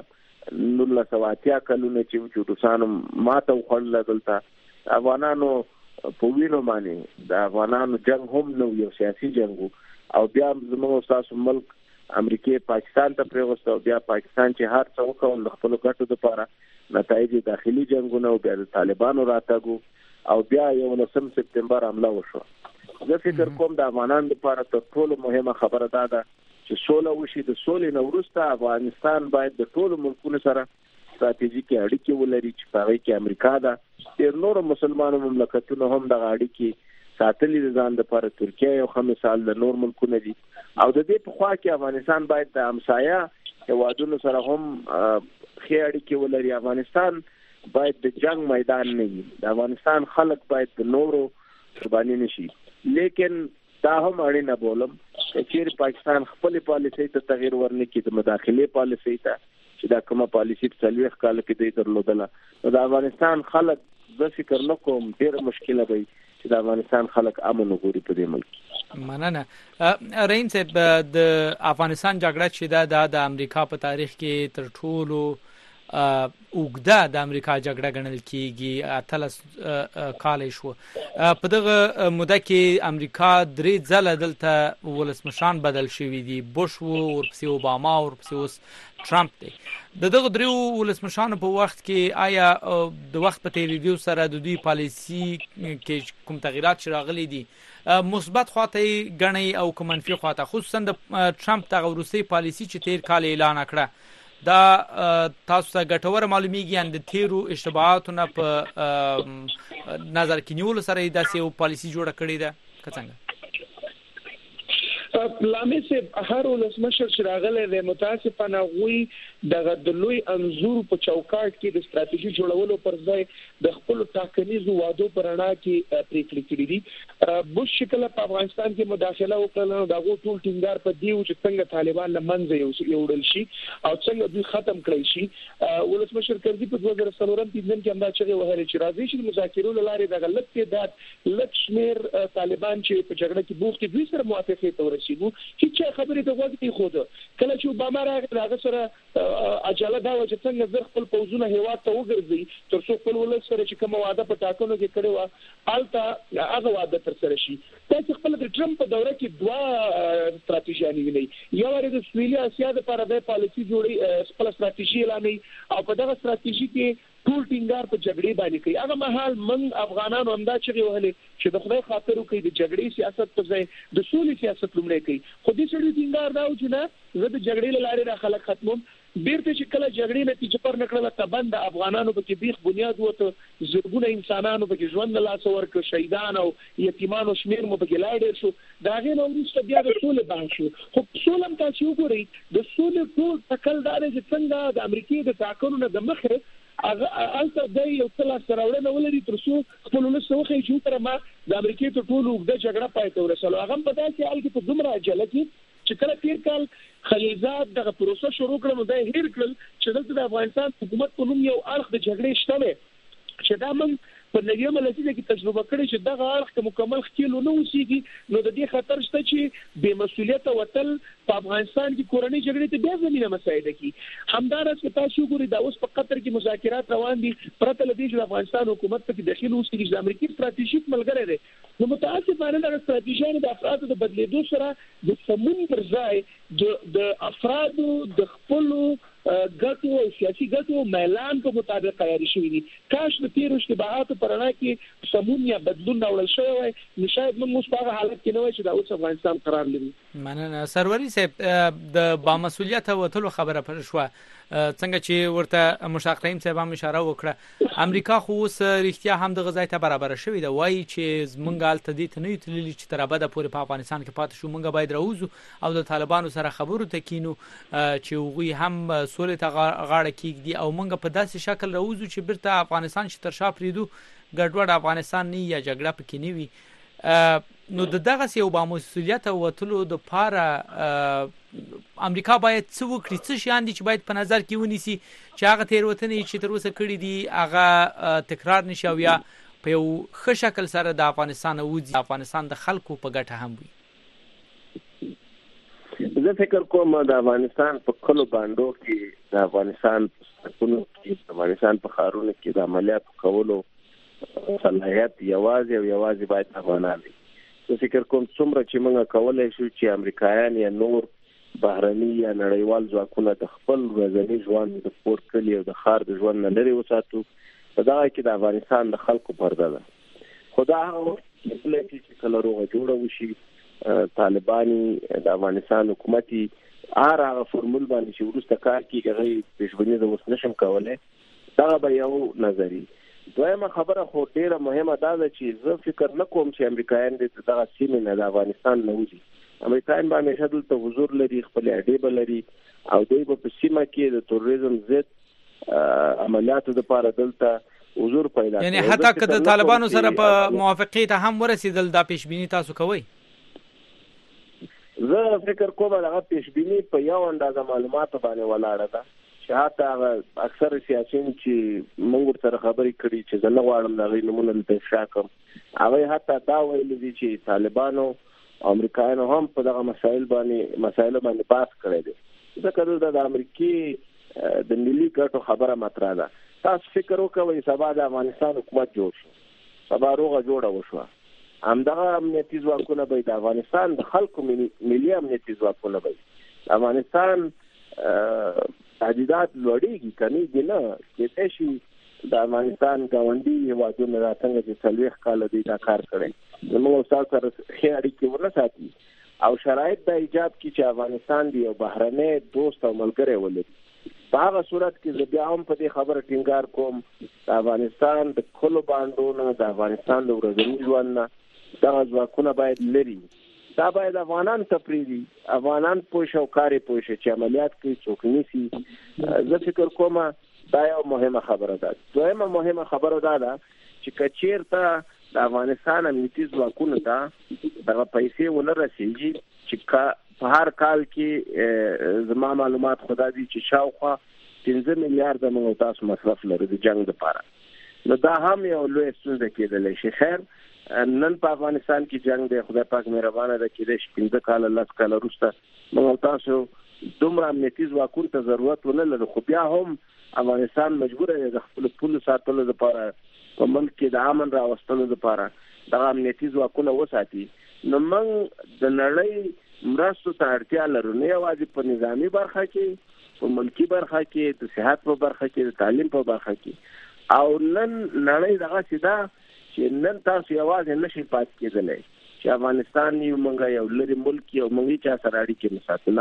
1980 کلونه چې روسانو ماته وخوړله دلته افغانانو په وینو باندې، د افغانانو جنگ هم نو یو سیاسي جنگ وو، او بیا زموږ تاسو ملک امریکای پاکستان ته پریوسته، او بیا پاکستان چې هر څه وکړل د خپل ګټو لپاره، نتایج داخلي جنگونه او بیا د طالبانو راتګو، او بیا 11 سپتمبر حمله وشو. زه فکر کوم د افغانانو لپاره تر ټولو مهمه خبره دا ده چې سوله وشي. د سولې نه وروسته افغانستان باید د ټولو ملکونو سره ستراتیژیکي اړیکې ولري چې په هغه کې امریکا ده، ډېر نور مسلمانو مملکتونو هم دغه اړیکې ساتلي د ځان لپاره. ترکیه یو ښه مثال د نور ملکونه دي، او د دې په خوا کې افغانستان باید د همسایه هیوادونو سره هم ښې اړیکې ولري. افغانستان باید د جنگ میدان نه وي، د افغانستان خلک باید د نورو قرباني نشي. لیکن دا هم اړینه بولم چې چیرې پاکستان خپل پالیسۍ ته تغیر ورنکړي، د مداخلې پالیسۍ ته چې دا کومه پالیسي په 40 کال کې دی درلودله، نو د افغانستان خلک زه فکر نه کوم ډېره مشکله وي چې د افغانستان خلک امن وګوري په دې ملک. مننه. رحیم صاحب، د افغانستان جګړه چې د امریکا په تاریخ کې تر ټولو اوږده د امریکا جګړه ګڼل کیږي، 18 کال شو. په دغه موده کې امریکا 3 ځله دلته ولسمشران بدل شوي دي، بوش وو، ورپسې اوباما، ورپسې اوس ټرمپ دی. د دغه 3 ولسمشرانو په وخت کې آیا د وخت په تیریدو سره د دوی پالیسي کې کوم تغیرات راغلي دي، مثبت خواته غني او کوم منفي خواته، خصوصا د ټرمپ دغه وروستي پالیسي چې تیر کال اعلان کړه، دا تاسو ته ګټور معلومیږي؟ ان د تیرو اشتباهاتو نه په نظر کې نیول سره داسې یو پالیسي جوړه کړې ده که څنګه؟ لامې سه هر ولسمشر چې راغلی دی متاسفانه غوي دغه د لوی انزور په چوکاټ کې د ستراتیژي جوړولو پر ځای د خپل ټاکنیزو وادو پر اړه کې پریکړې کړې دي. بوش شکل په افغانستان کې مداخله وکړه، دغه ټول ټینګار په دیو چې څنګه طالبان لمنځه یوړل شي او څنګه دوی ختم کړی شي. ولسمشر کرزي په 2003 کې هم دا چې وهل چې راځي چې مذاکرو لاره د غلط کې د لکشمیر طالبان چې په جګړه کې بوخت دوی سره موافقه تور شيګو هیڅ خبرې ته وځي خو کله چې اوباما راغی سره اجاله دا و چې څنګه زر خپل پوزونه هیواد ته وګرځي تر څو خپل ولس سره چې کوم وعده په ټاکنو کې کړی و الته هغه وعده تر سره شي. تاسو خپل د ټرمپ په دوره کې دوه ستراتیژي نیولې، یو لري د سویلي اسیا لپاره د پالیسي جوړي خپل ستراتیژي اعلانې او په دغه ستراتیژي کې ټول ټینګار په جګړې باندې کوي. هغه مهال من افغانانو هم دا چې وهلې چې د خدای خاطر کوي د جګړې سیاست په ځای د سولې سیاست لومړی کوي. خو دې سړي ټینګار دا و چې نه زه د جګړې لاره را خلک ختموم. بیرته چې کله جګړې نتیجه پر نکړه تبند افغانانو په کې بیخ بنیاد وته زرګونه انسانانو په کې ژوند لا څور ک شهیدان او یتیمانو شمیر مو په کې لاړ شو دا غي نو وروسته بیا د سولې بحث شو خو سولم تاسو وګورئ د سولې ټول تکلدار چې څنګه د امریکای د تاکونو د مخه البته د یو څل سره ورنه ولري تر څو خپل له سوخه چې تر ما د امریکای ته ټول د جګړه پای ته ورسول هغه په داسې حال کې په دومره عجله کې چې کله تیر کال خلیلزاد دغه پروسه شروع کړ نو د هیر کړل چې د افغانستان حکومت په نوم یو اړخ د جګړې شته چې دا من په لګیمه لسیده کې تجربه کړې چې دغه اړخ مکمل خېلو نه وسیږي نو د دې خطر شته چې بې مسؤلیت وتل په افغانستان کې کورنۍ جګړې ته بیا زمينه مساعده کی همدارس کې تاسو ګورئ دا اوس په قطر کې مذاکرات روان دي پرته لدی چې افغانستان حکومت په داخلي اوسېږي چې امریکای ستراتیژیک ملګری دی نو متاسفانه د ستراتیژیانو د افرادو د بدلیدو سره د سمون پر ځای د افرادو د خپل ګټو او سیاسي ګټو میلان په مطابق تیاری شوی دي کاش د تیر اشتباهاتو پرانا کې سمون یا بدلون راوړل شوی وای نو شاید موږ په هغه حالت کې نه وای چې د اوس افغانستان قرار لري. مننه سروري صاحب د با مسؤلیت وتلو خبره پر شو څنګه چې ورته مشتاق رحیم صاحب هم اشاره وکړه امریکا خو اوس رښتیا هم د غذای ته برابر شوی دی وای چې مونږ الته دي ته نه یتللی چې تر ابده پورې په افغانستان کې پاتې شو مونږ باید راوځو او د طالبانو سره خبرو ته کینو چې وغوی هم سولې ته غاړه کیږي او مونږ په داسې شکل راوځو چې بیرته افغانستان چې تر شا پریدو ګډوډ افغانستان نه یا جګړه پکې نه وي نو دغه یو با مسؤلیت وتلو د پاره امریکا باید څه وکړي څه شیان دي چې باید په نظر کې ونیسي چې هغه تیروتنې چې تر اوسه کړې دي هغه تکرار نشي او یا په یو ښه شکل سره د افغانستان وځي افغانستان د خلکو په ګټه هم وي. زه فکر کوم د افغانستان په کلو باندو کې د افغانستان په افغانستان په خارونو کې د عملیات کولو صلاحیت یوازې باید افغانان دي. زه فکر کوم څومره چې موږ کولای شو چې امریکایان یا نور بهرني یا نړیوال ځواکونه د خپل ورځني ژوند د پور کلی او د خار د ژوند نه لري وساتو په دغه کې د افغانستان د خلکو پرده ده. خدا هغه چې کله روغه جوړه وشي طالباني د افغانستان حکومتي هغه فرمول باندې چې ورسته کار کوي هغه پېشبیني د اوس نشم کولای دا به یو نظری. دویمه خبره خو ډیره مهمه ده چې زه فکر نه کوم چې امریکایان د دغه سیمې نه د افغانستان نه وځي. امریکایان به همیشه دلته حضور لري خپل اډې به لري او دوی به په سیمه کې د تروریزم ضد عملیاتو لپاره دلته حضور پیدا کوي. یعنی حتی که د طالبانو سره په موافقه ته هم ورسېدل دا پیشبینی تاسو کوئ؟ زه فکر کوم هغه پیشبینی په یو اندازه معلوماتو باندې ولاړه ده چې حتی اکثر سیاسيين چې موږ سره خبرې کړي چې زه نه غواړم دا غي نمونه ته شاکم هغه حتی دا ویل دي چې طالبانو امریکایانو هم په دغه مسایل باندې بحث کړی دی. ځکه د امریکای د ملي ګټو خبره مطرح ده. تاسو فکر وکړئ سبا د افغانستان حکومت جوړ شو سبا روغه جوړه وشو همدغه امنیتي ځواکونه به د افغانستان د خلکو ملي امنیتي ځواکونه به د افغانستان تهدیدات لوړېږي کمیږي نه کېدای شي د افغانستان ګاونډي هیوادونه را څنګه چې 40 کال دی دا کار کړی زموږ سره ښه اړیکې ونه ساتي او شرایط د ایجاب کې چې افغانستان دی او بهرنی دوست او ملګری ولري په هغه صورت کې زه بیا هم په دې خبره ټینګار کوم د افغانستان د کلو باندونه د افغانستان د ورځني ژوند نه دغه ځواکونه باید لري دا باید افغانان تفریدي افغانان پوښ او کاری پوښ چې عملیات کوي څوک نیسي. زه فکر کوم دا یو مهمه خبره ده. دویمه مهمه خبره ده چې کچیر ته د افغانستان امنیتي ځواکونه ته دغه پیسې ونه رسیږي چې په هر کال کې زما معلومات خدا دي چې شاوخوا 15 میلیارډ موږ تاسو مصرف لري د جنگ لپاره نو دا هم یو لوی ستونزه کېدلی شي. خیر نن په افغانستان کې جنگ دی خدای پاک مهربانه ده چې 15 کال 10 کال وروسته موږ تاسو دومره امنیتي ځواکونو ته ضرورت ونه لرو خو بیا هم افغانستان مجبور دی د خپل پولو ساتلو لپاره په ملک کې د امن راوستلو لپاره د امنیتي ځواکونو وساتي. نو موږ د نړۍ مرستو ته اړتیا لرو نه یوازې په نظامی برخه کې په ملکی برخه کې د صحت په برخه کې د تعلیم په برخه کې او نن نړۍ دغه سیده چې نن تاسو یوازې نشي پات کېدلی چې افغانستان یو منګه یو لري ملک یو منګي چا سره اړیکې مساتنه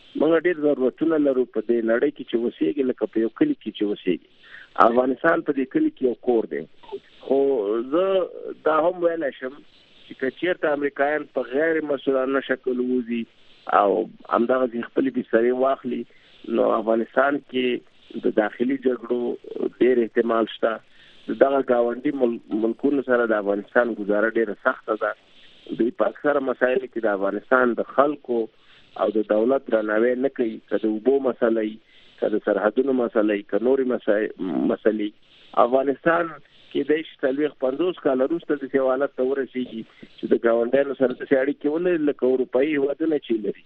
موږ ډېر ضرورتونه لرو په دې نړۍ کې چې اوسېږي لکه په یو کلي کې چې اوسېږي. افغانستان په دې کلي کې یو کور دی. خو زه دا هم ویلی شم چې که چېرته امریکایان په غیر مسؤلانه شکل ووځي او همدغسې خپلې بسترې واخلي نو افغانستان کې د داخلي جګړو ډېر احتمال شته. دغه ګاونډي ملکونو سره د افغانستان گزاره ډېره سخته ده. دوی په اکثره مسایلو کې د افغانستان د خلکو او د دولت درناوی نه کوي، که د اوبو مسلې، که د سرحدونو مسلې، که نورې مسلې. افغانستان کې د 40-50 کال وروسته داسې حالت ته ورسېږي چې د ګاونډیانو سره داسې اړیکې ولري لکه اروپایي هېوادونه چې لري.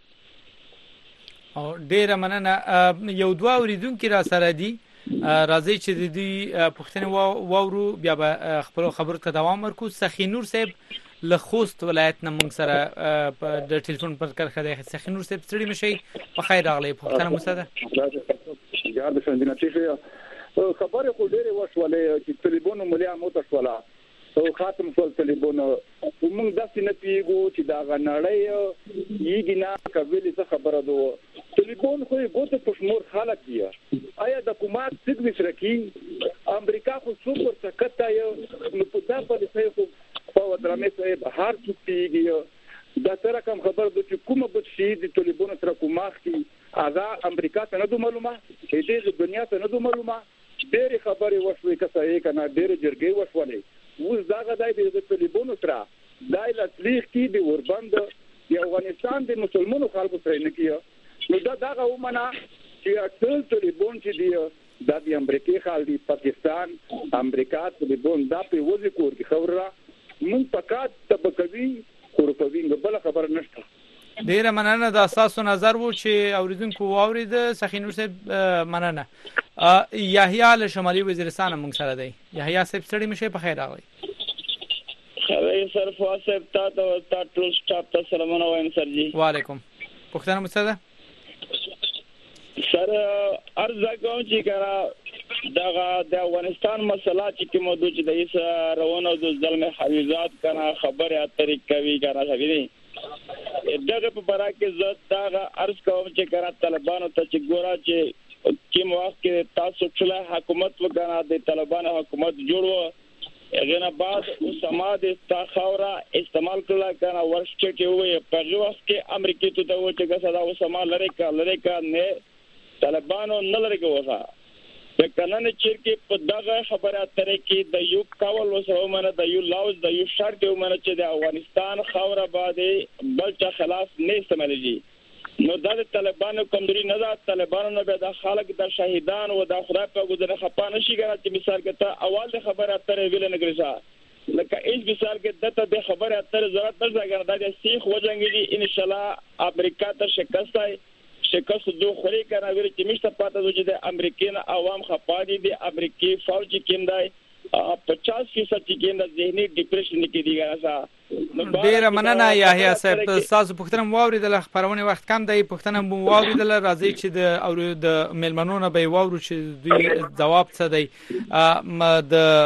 ډېره مننه. یو دوه اورېدونکي را سره دي، راځئ چې د دوی پوښتنې واورو، بیا به خپلو خبرو ته دوام ورکړو. سخي نور صاحب له خوست ولایت نه موږ سره د ټلیفون پر کرښه دی. سخي نور صاحب ستړي مشئ، په خیر راغلی. پوښتنه مو څه ده؟ یاد شندنه چې خبرې خو ډېرې وشولې چې طالبانو ملیا موته شوله او خاتم شول طالبانو. موږ داسې نه پیږو چې دا نړۍ یېږي نه کوي څه خبره ده. طالبان خو یې ګوته په شمور خلک دي. آیا د حکومت څه وسره کی امریکا خو سوپر سکتا یو نو په دا په څه خو په درامه صاحب هر څه پیږي. دا تر کوم خبر د چې کومه بد شي د طالبانو تر کومه کی اغا امریکا ته نه دوه معلومه، دې دنیا ته نه دوه معلومه. ډېر خبرې وشوي کسه یې کنه ډېر جرګې وشولې. اوس دا غدای د طالبانو سره دای لاسلیک کی د وربند د افغانستان د مسلمانانو خلکو سره نه کیه. نو دا دغه ومنه چې ټول طالبان چې دی د امریکای خال دی پاکستان امریکا طالبان دا په وځي کور کې خبره مون پکات تبکوي خورپوي بل خبر نشته. ډیره مننه. دا اساسو نظر وو چې اوریدونکو واورید. سخي نور صاحب مننه. یحیی له شمالي وزیرستان موږ سره دی. یحیی صاحب ستړي مشه، په خیر راغلی. خیر سر فواز صاحب تا ټول سټاف ته سلامونه وایم سر جی. وعلیکم. پوښتنه مو څه ده؟ سر ارزه کوم چې کرا دغه د افغانستان مسله چې موضوع چې د ایس روانو د ظلم حویزات کنه خبره اترې کوي کنه غوړي دغه په برا کې زه دغه ارز کوم چې کرا طالبانو ته چې ګورا چې کوم وخت کې تاسو ټول حکومت وګڼه د طالبانو حکومت جوړو غنه بعد اسما د استخاره استعمال کړل کنه ورشته کې وي په وخت کې امریکای ته د وچه غسدا اسما لری کا نه طالبانو نه لري کوه. د قانون چیرې په دغه خبره اترې کې د یو کاول وسره منه د یو لاوز د یو شرط ومنه چې د افغانستان خوره باندې بلچا خلاف نه استعمالېږي. نو د طالبانو کمزوري نه ده. طالبانو نه به د خلک د شهیدان او د خدای په ګذر خپانه شي ګرځي چې مثال کې ته اول د خبره اترې ویل نه ګرځا لکه ایس مثال کې دته د خبره اترې ضرورت نه ځګر د سیخ وجنګي ان شاء الله امریکا ته شکست دو خوري کنه ویل چې مشته پاتې چې د امریکای عوام خپادي د امریکای فوج کیندای 50% کېنده ذهني ډیپریشن کې دی ګرځا. ډیره مننه یحیی صاحب. تاسو پوښتنه واوریدل، خبرونه وخت کم دی. پوښتنه مو واوریدل، راځي چې د ملمنونو به واورو چې دوی جواب څه دی.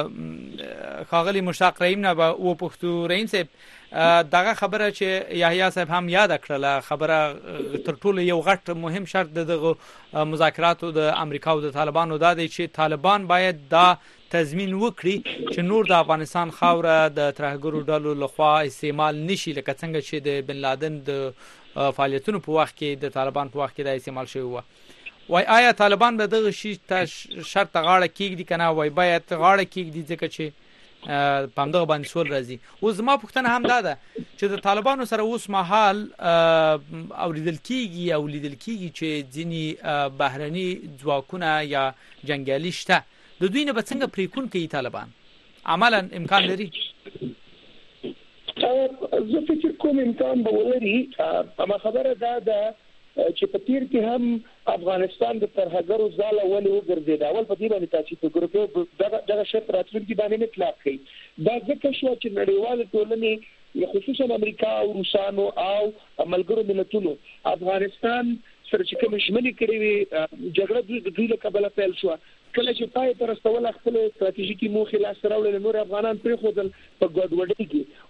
د خاغلی مشتاق رحیم نه به و پښتو رحیم صاحب دغه خبره چې یحیی صاحب هم یاد کړله، خبره تر ټولو یو غټ مهم شرط د مذاکراتو د امریکا او د طالبانو دا دی چې طالبان باید دا تضمین وکړي چې نور د افغانستان خاوره د ترهګرو ډلو لخوا استعمال نشي، لکه څنګه چې د بن لادن د فعالیتونو په وخت کې د طالبان په وخت کې دا استعمال شوی و. وای آیا طالبان به دغه شی ته شرط غاړه کېږدي کنه؟ وای باید غاړه کېږدي ځکه چې په همدغه باندې سول راځي. اوس زما پوښتنه هم دا ده چې د طالبانو سره اوس مهال اوریدل کېږي او لیدل کېږي چې ځینې بهرني ځواکونه یا جنګیالي شته، د دوی نه به څنګه پریکون کوي طالبان؟ عملا امکان لري؟ زه فکر کوم امکان به ولري. اما خبره دا ده چې په تیر کې هم افغانستان د ترهګرو ځاله ولې وګرځید. اول په دې باندې تاسو په ګروپ دغه شرط راتلونکي باندې اطلاق کړي. دا ځکه شو چې نړیواله ټولنې خصوصا امریکا او روسانو او ملګرو ملتونو افغانستان سره چې کوم ژمنې کړې وي جګړه د دوی له کبله پیل شو. کله چې پای ته رسول خپل ستراتیژیکي موخې لاس راوړل نور افغانان پرې خودل په ګډوډۍ کې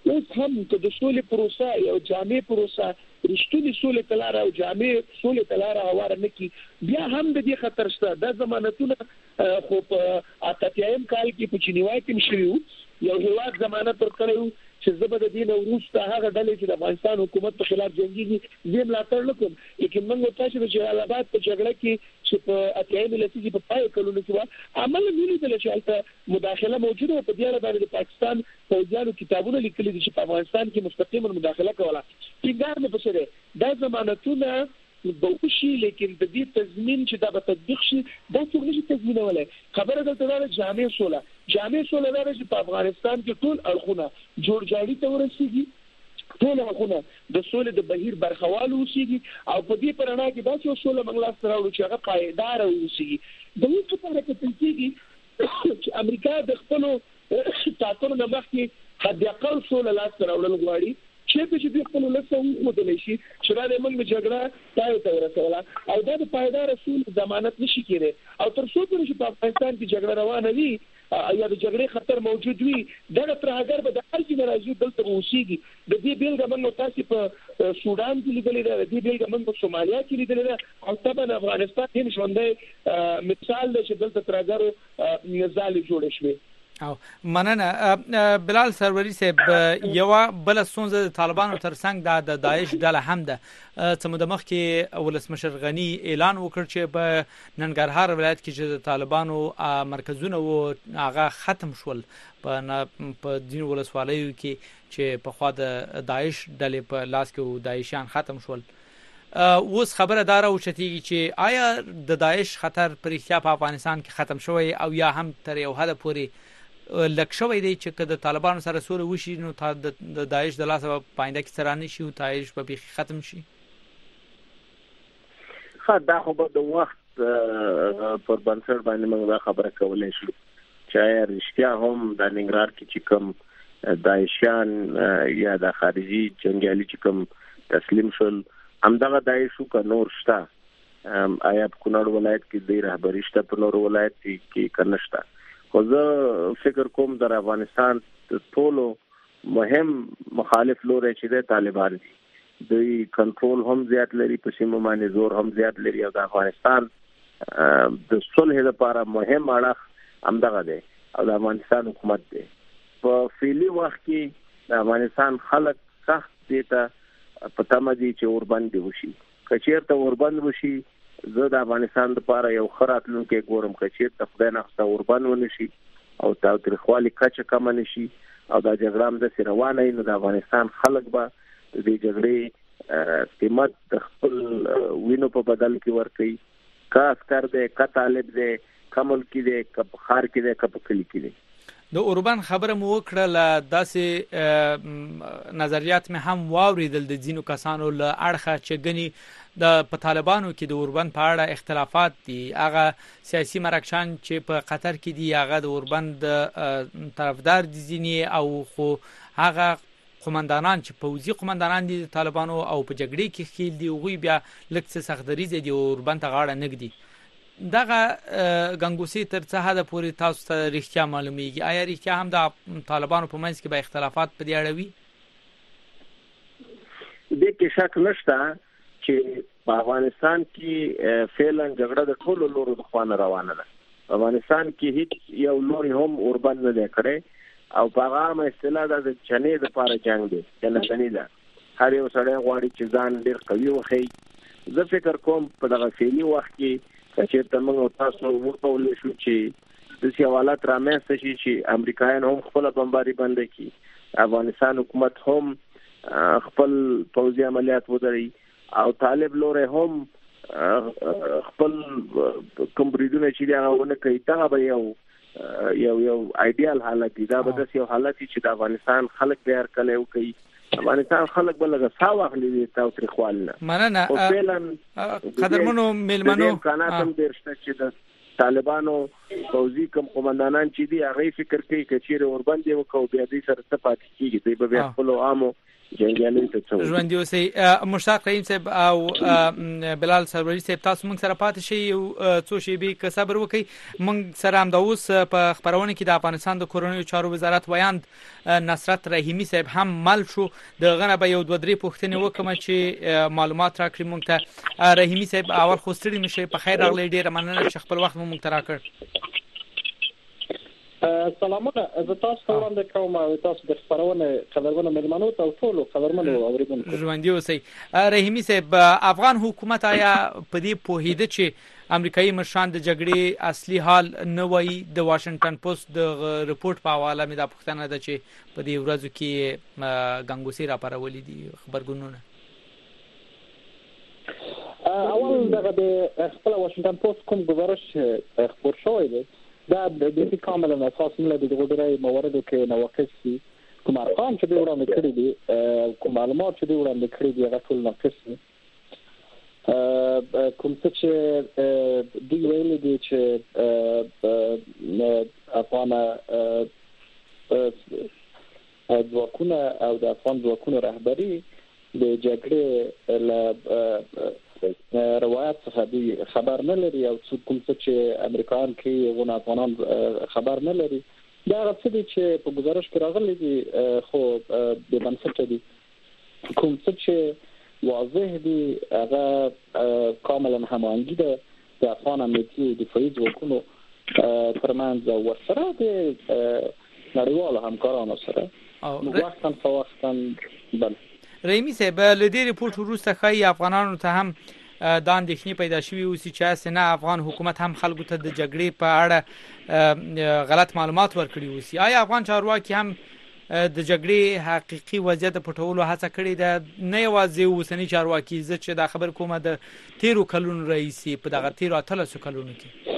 اوس هم که د سولې پروسه یو جامع پروسه رښتونی سولې تلاره او جامع سولې تلاره هواره نه کی بیا هم د دې خطر شته. د ضمانتونه خو په 88 کال کې په چینوای کې شوی یو هیواد ضمانت ورکړیو چې زبر د دین وروسته هغه ډلې چې د افغانستان حکومت په خلاف جنگيږي زم ملاتړ نکوم. لیکن موږ تاسو د جلال آباد په جګړه کې چې په 88 لسیږي په پای کلونو کې عمل نه لیدل چې البته مداخله موجوده په دې اړه باندې پاکستان فوجانو کتابونه لیکلي دي چې په افغانستان کې مستقیما مداخله کوله. ټینګار نه پښره دا ضمانتونه بوشي لیکن د دې تضمین چې دا به تطبیق شي دا څنګه نشي تضمینولای. خبره دلته دا جامع سوله دا چې په افغانستان کې ټول اړخونه جوړجاړي ته ورسیږي ټول اړخونه د سولې د بهیر برخوالو اوسېږي او په دې پرنا کې دا چې سوله منګلا سره وړو چې هغه پایدار اوسېږي. د دې لپاره کې کېږي چې امریکا د خپل تاثیر نه مخکې حد اقل سوله لاس سره وړل غواړي چې د خپل لسه ومدل شي چې دا موږ جګړه پای ته ورسوله او دا د پایدار اصول ضمانت نشي کېږي او تر څو پورې په افغانستان کې جګړه روانه وي یا د جګړې خطر موجود وي دا ترهګر به د هر څه راځي دلته اوسېږي. د دې بیلګه موږ تاسو په سودان کې لیدلې ده، د دې بیلګه موږ په سومالیا کې لیدلې ده او طبعا افغانستان هم ژوندۍ مثال دی چې دلته ترهګر نزال جوړ شوی. او مننه بلال سروری صاحب. یو بل ستونزه د طالبانو ترڅنګ د داعش ډله هم ده. څه د مخ کې ولسمشر غنی اعلان وکړ چې په ننګرهار ولایت کې چې د طالبانو مرکزونه و هغه ختم شول په دین ولسوالیو کې چې په خوا د داعش ډلې په لاس کې داعشیان ختم شول. اوس خبره دار او چتیږي چې آیا د داعش خطر پر احتیا په افغانستان کې ختم شوی او یا هم تر یو حد پورې لک شوی دی چې که د طالبانو سره سوله وشي نو د داعش د لاسه په پاینده کې سره نشي او داعش به بیخي ختم شي. دا خو به د وخت پر بنسټ باندې موږ دا خبره کولای شو چې رښتیا هم د ننګرهار کې چې کوم داعشیان یا د خارجي جنگیالي چې کوم تسلیم شول همدغه داعش که نور شته آیا په کونړ ولایت کې د رهبري شته په نور ولایت کې که نشته. خو زه فکر کوم د افغانستان ټولو مهم مخالف لوري چې د طالبان دي دوی کنټرول هم زیات لري په سیمه باندې زور هم زیات لري او د افغانستان د صلح لپاره مهم اړخ همدغه دی او د افغانستان حکومت دی. په فعلی وخت کې د افغانستان خلک سخت دي ته پتمه دي چې اوربند وشي. کچیرته اوربند وشي زه د افغانستان لپاره یو خراتلونکو ګورم کچیرته خدای نه خسته اوربند ونشي او تاریخوالي کچه کم نشي او دا جګړه هم د روانه نو د افغانستان خلک به د جګړې قیمت د خپل وینو په بدل کې ورکړي. کا اسکر دی کا طالب دی کا ملکی دی کا بخار کې دی کا پکلی کې دی. د اوربان خبره مو وکړه داسې نظریات مې هم واوریدل د ځینو کسانو له اړخه چې ګني د طالبانو کې د اوربان په اړه اختلافات دي. هغه سیاسي مرکشان چې په قطر کې دي هغه د اوربان د طرفدار دي ځینی او خو هغه قومندانان چې پوځي قومندانان دي د طالبانو او په جګړې کې خېل دي وغوي بیا لکه څه سختدریز دي اوربان ته غاړه نګدي. دغه غنګوسی تر څه حد پورې تاسو ته رښتیا معلومیږي؟ آیا رښتیا هم د طالبانو په منځ کې به اختلافات په دې اړه وي؟ دې کې شک نشته چې په افغانستان کې فعلا جګړه د ټولو لورو د خوانه روانه ده. افغانستان کې هیڅ یو لوري هم اوربند نه دی کړی او په هغه اصطلاح د چنې د پاره جنگ دی چنه ده. هر یو سړی غواړي چې ځان ډیر قوي وخی. زه فکر کوم په دغه فعلی وخت کې چې تمنګ تاسو ورته شو چې د سیاوالات رامنځته شي چې امریکایان هم خپل بمباري بند کړي، افغانستان حکومت هم خپل پوځي عملیات ودري او طالب لوري هم خپل کمبریدونه چې دا ونه کوي. دا به یو ایدیال حالت دی. دا به د یو حالت چې د افغانستان خلک به هر کله کوي. افغانستان خلک بلغه ساواخلي تاو تاریخوالنه مننه قدرمنو ملمنو امکاناتم درشته چې د طالبانو فوزي کوم قومندانان چې دی هغه فکر کوي چې چیرې اوربند یو کو بیا دې سره ته پاتې کیږي. دوی به خپل عامو جنګیالي ته څو ژوندي اوسئ. مشتاق رحیم صاحب او بلال سروری صاحب، تاسو موږ سره پاتې شئ یو څو شېبې که صبر وکړئ. موږ سره همدا اوس په خپرونه کې د افغانستان د کورنیو چارو وزارت ویاند نصرت رحیمي صاحب هم مل شو. دغه نه به یو دوه درې پوښتنې وکړم چې معلومات راکړي موږ ته. رحیمي صاحب، اول خو ستړي مشئ، په خیر راغلی، ډېره مننه چې خپل وخت مو موږ ته راکړ. سلامونه، زه تاسو ته وړاندې کوم او تاسو د خپرونې قدرمنو مېلمنو ته او ټولو قدرمنو اورېدونکو. ژوندي اوسئ. رحیمي صاحب، افغان حکومت آیا په دې پوهېده چې امریکایي مشران د جګړې اصلي حال نه وایي؟ د واشنگټن پوسټ د رپورټ په حواله مې دا پوښتنه ده چې په دې ورځو کې ګنګوسې راپارولي دي خبرګونونه. اول دغه د خپل واشنگټن پوسټ کوم ګزارش خپور شوی دی، دا د دې کاملا اساس نه لري. د غوډري مواردو کې نواقص دي، کوم ارقام چې دوی وړاندې کړي دي، کوم معلومات چې دوی وړاندې کړي دي، هغه ټول ناقص دي. کوم څه چې دوی ویلي دي چې افغان ځواکونه او د افغان ځواکونو رهبري د جګړې له روایت څخه دوی خبر نه لري، او کوم څه چې امریکایان کوي هغه افغانان خبر نه لري. دا هغه څه دي چې په ګزارش کې راغلي دي، خو د بنسټ دي. کوم څه چې واضح دي هغه کاملا هماهنګي ده د افغان امنیتي او دفاعي ځواکونو ترمنځ او ورسره د نړیوالو همکارانو سره وختاً فوختاً. بله رحیمي صاحب، له دې رپورټ وروسته ښایي افغانانو ته هم دا اندېښنې پیدا شوي اوسي چې هسې نه افغان حکومت هم خلکو ته د جګړې په اړه غلط معلومات ورکړي اوسي. آیا افغان چارواکي هم د جګړې حقیقي وضعیت پټولو هڅه کړې ده؟ نه یوازې اوسني چارواکي، زه چې دا خبر کومه د 13 کلونو راهیسې په دغه 13 کلونو کې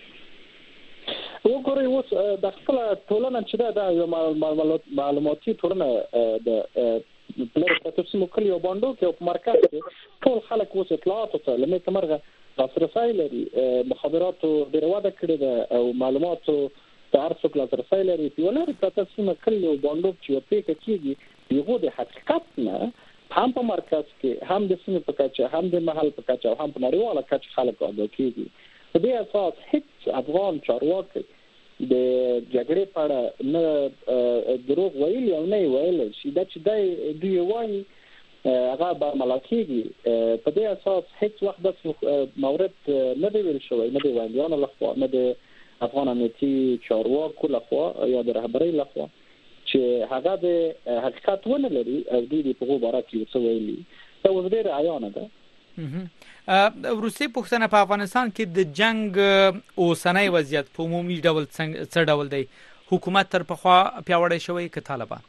وګورئ. اوس د خپل ټولنه چې دا یو معلوماتي ټولنه د پلر په تاسو مو کلی او باندو کې په مرکز کې ټول خلک اوس اطلاعات ته لمه تمرغه لاسرسي لري، مخابراتو ډېر وده کړې ده او معلوماتو د هر څوک لاسرسي لري. په ولر په تاسو مو کلی او باندو چې په کې کېږي یو د حقیقت نه هم په مرکز کې، هم د سیمې په کچه، هم د محل په کچه، او هم په نړیواله کچه خلک واده کېږي. په دې اساس هیڅ افغان چارواکي د جګړې په اړه نه دروغ ویلي او نه ویل شي. دا چې دوی وایي هغه به ملاکېږي. په دې اساس هیڅ وخت د مورد نه دی ویل شوی، نه د ویاندیانو لخوا، نه د افغان امنیتي چارواکو لخوا یا د رهبرۍ لخوا چې هغه د حقیقت ونه لري او دوی په هغه باره کې څه ویلي. دا اوس ډېره عیانه ده. وروستۍ پوښتنه، په افغانستان کې د جنگ اوسنی وضعیت په عمومي ډول څه ډول دی؟ حکومت تر پخوا پیاوړی شوی که طالبان؟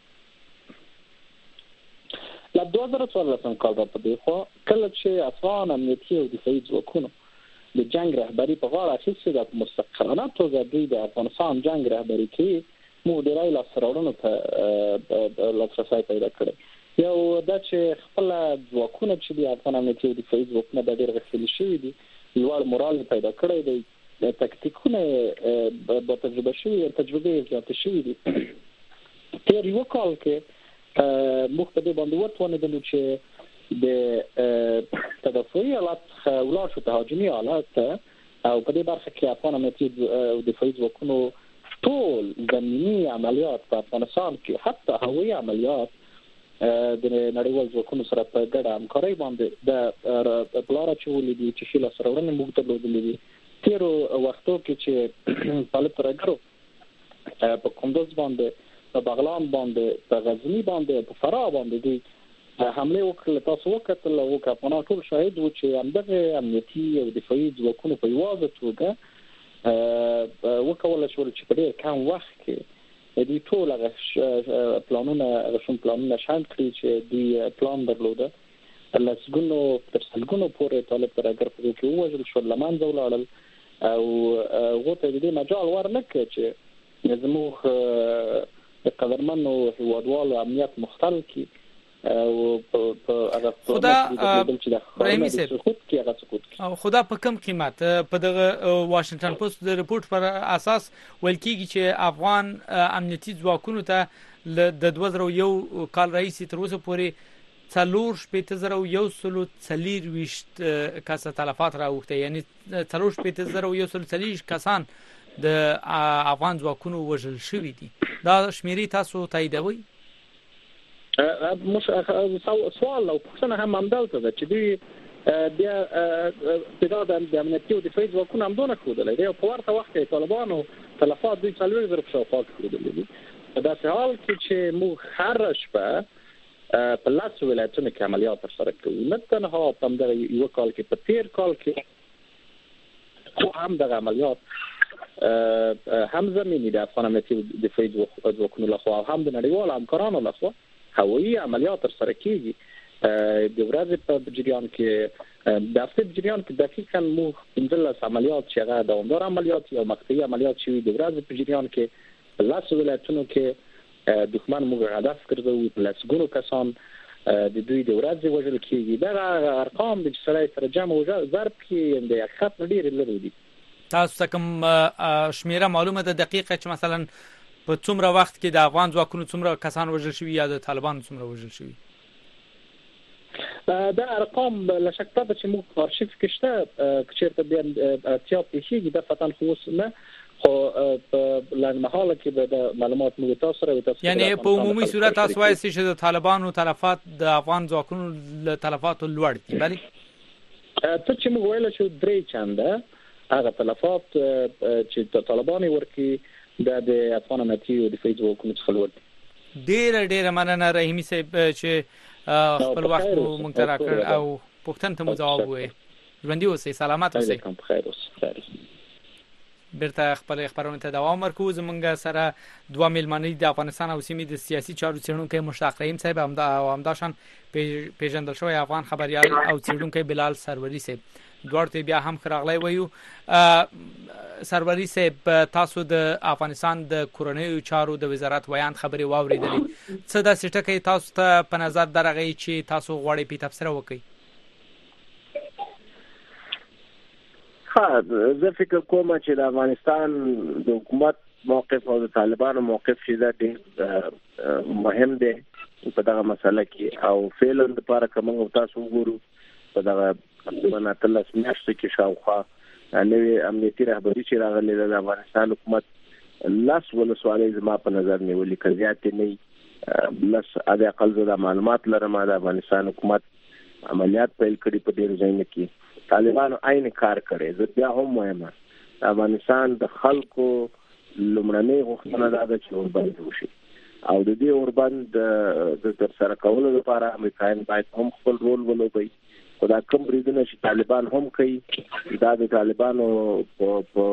له 2014 کال راپدې خو کله چې افغان امنیتي او دفاعي ځواکونو د جنگ رهبري په غاړه اخیستې ده، په مستقلانه توګه دوی د افغانستان جنگ رهبري کوي، موږ ډېری لاسته راوړنو ته لاسرسی پیدا کړی. یو دا چې خپل ځواکونه چې د افغان امنیتي او دفاعي ځواکونه د ډېر غښتلي شوي دي، لوړ مورال پیدا کړی دی، د تکتیکونه با تجربه شوي، تجربې زیاتې شوي دي. تېر یو کال کې موږ په دې باندې وتوانېدلو چې د تدافعي حالت ولاړ شو تهاجمي حالت ته، او په دې برخه کې افغان امنیتي او دفاعي ځواکونو ټول زمینی عملیات په افغانستان کې، حتی هوایي عملیات، د نړیوال ځواکونو سره په ګډه همکارۍ باندې د پلار اچولي دي چې ښې لاسته راوړنې موږ درلودلې دي. تېرو وختو کې چې طالب ترهګرو په کندوز باندې، په بغلان باندې، په غزني باندې، په فراه باندې دوی حمله وکړه، تاسو وکتل او افغانان ټول شاهد وو چې همدغه امنیتي او دفاعي ځواکونو په یوازې توګه وکولی شول چې په ډېر کم وخت کې دوی ټول هغه پلانونه شاند کړي چې دوی پلان درلوده. لسګونو تر سلګونو پورې طالب ترهګر په کې ووژل شول، له منځه ولاړل، او هغو ته د دې مجال ورنکړ چې زموږ د قدرمنو هېوادوالو امنیت مختل کړي او په هغه خدا رحیمي صاحب سقوط کې هغه سقوط او خدا په کم قیمت په دغه واشنگټن پوسټ د ریپورت پر اساس ویل کیږي چې افغان امنیتي ځواکونو ته د 2001 کال رئیس تر اوسه پورې 4,124 کسه تلفات راوخته، یعنی 4,124 کسان د افغان ځواکونو وژل شوي دي. دا شمیرې تاسو تاییدوي؟ سوال او پوښتنه هم همدلته ده چې دوی بیا تعداد د امنیتي او دفاعي ځواکونو هم دونه ښودلی دی او په ورته وخت کې طالبانو تلفات دوی 4,000 په شاوخوا ښودلي دي. په داسې حال کې چې موږ هره شپه په 10 ولایتونو کې عملیات ترسره کوو، نه تنها په همدغه یو کال کې، په تیر کال کې خو هم دغه عملیات هم زمینی د افغان امنیتي دفاعي ځواکونو لخوا هم د نړیوالو همکارانو لخوا هوایي عملیات ترسره کیږي. د ورځې په جریان کې د هفته په جریان کې دقیقاً موږ 15 عملیات چې هغه دوامدار عملیات یا مقطعي عملیات شوي د ورځې په جریان کې په 10 ولایتونو کې دښمن موږ هدف ګرځوو، په لسګونو کسان د دوی د ورځې وژل کیږي. دا ارقام د سړی سره جمع ضرب کې د حقیقت نه ډېر لري دي. تاسو کوم شمیره معلومه ده دقیقه چې مثلا په څومره وخت کې د افغان ځواکونو څومره کسان وژل شوي یا د طالبانو څومره وژل شوي؟ دا ارقام له شک پرته چې موږ په ارشیف کې شته چېرته بیا اړتیا پیښیږي د فتن خو نه، خو په لنډمهاله کې د معلومات موږ تاسو سره یعنی په عمومي صورت تاسو وایي چې د طالبانو تلفات د افغان ځواکونو له تلفاتو لوړ دي. بله ته چې موږ ویل شو 3 چنده هغه تلفات چې طالبان ورکي د افغان امنیتي او دفاعي ځواکونو څخه لوړ دي. ډېره مننه رحیمي صاحب چې خپل وخت مو موږ ته راکړ او پوښتنې ته مو ځواب ووایي. ژوندي اوسئ، سلامت اوسئ. بخیر اوسئ. بیرته خپل خبرونه ته دوام ورکوو. زمونږ سره دوه میلمانه د افغانستان او سیمې د سیاسي چارو څېړونکی مشتاق رحیم صاحب او همداشان پیژندل شوی افغان خبریال او څېړونکی بلال سروري صاحب. دوړ ته بیا هم خراغلی وایو. سروري صاحب تاسو د افغانستان د کورنیو چارو د وزارت ویان خبرې واوریدلې، څه داسې ټکي تاسو ته په نظر درغی چې تاسو غواړئ په تفسیر وکړئ؟ زه فکر کوم چې د افغانستان د حکومت موقف او د طالبانو موقف چې دا ډېر مهم دی په دغه مسله کې، او فعلا د لپاره کوم تاسو وګورو په دغه باندې تلس میاشتې کې شاوخوا نوې امنیتي رهبري چې راغلې د افغانستان حکومت لاس ولسوالۍ زما په نظر نیولې کزيات نه لاس اده اقل زده معلومات لرم د افغانستان حکومت عملیات پیل کړي په ډېر ځایونو کې طالبانو عین کار کړي. زه بیا هم وایم افغانستان د خلکو لومړنۍ غوښتنه ده چې اوربند وشي او د دې اوربند د ترسره کولو لپاره امریکایان باید هم خپل رول ولوبوي. خدا کوم بریدونه چې طالبان هم کوي دا د طالبانو په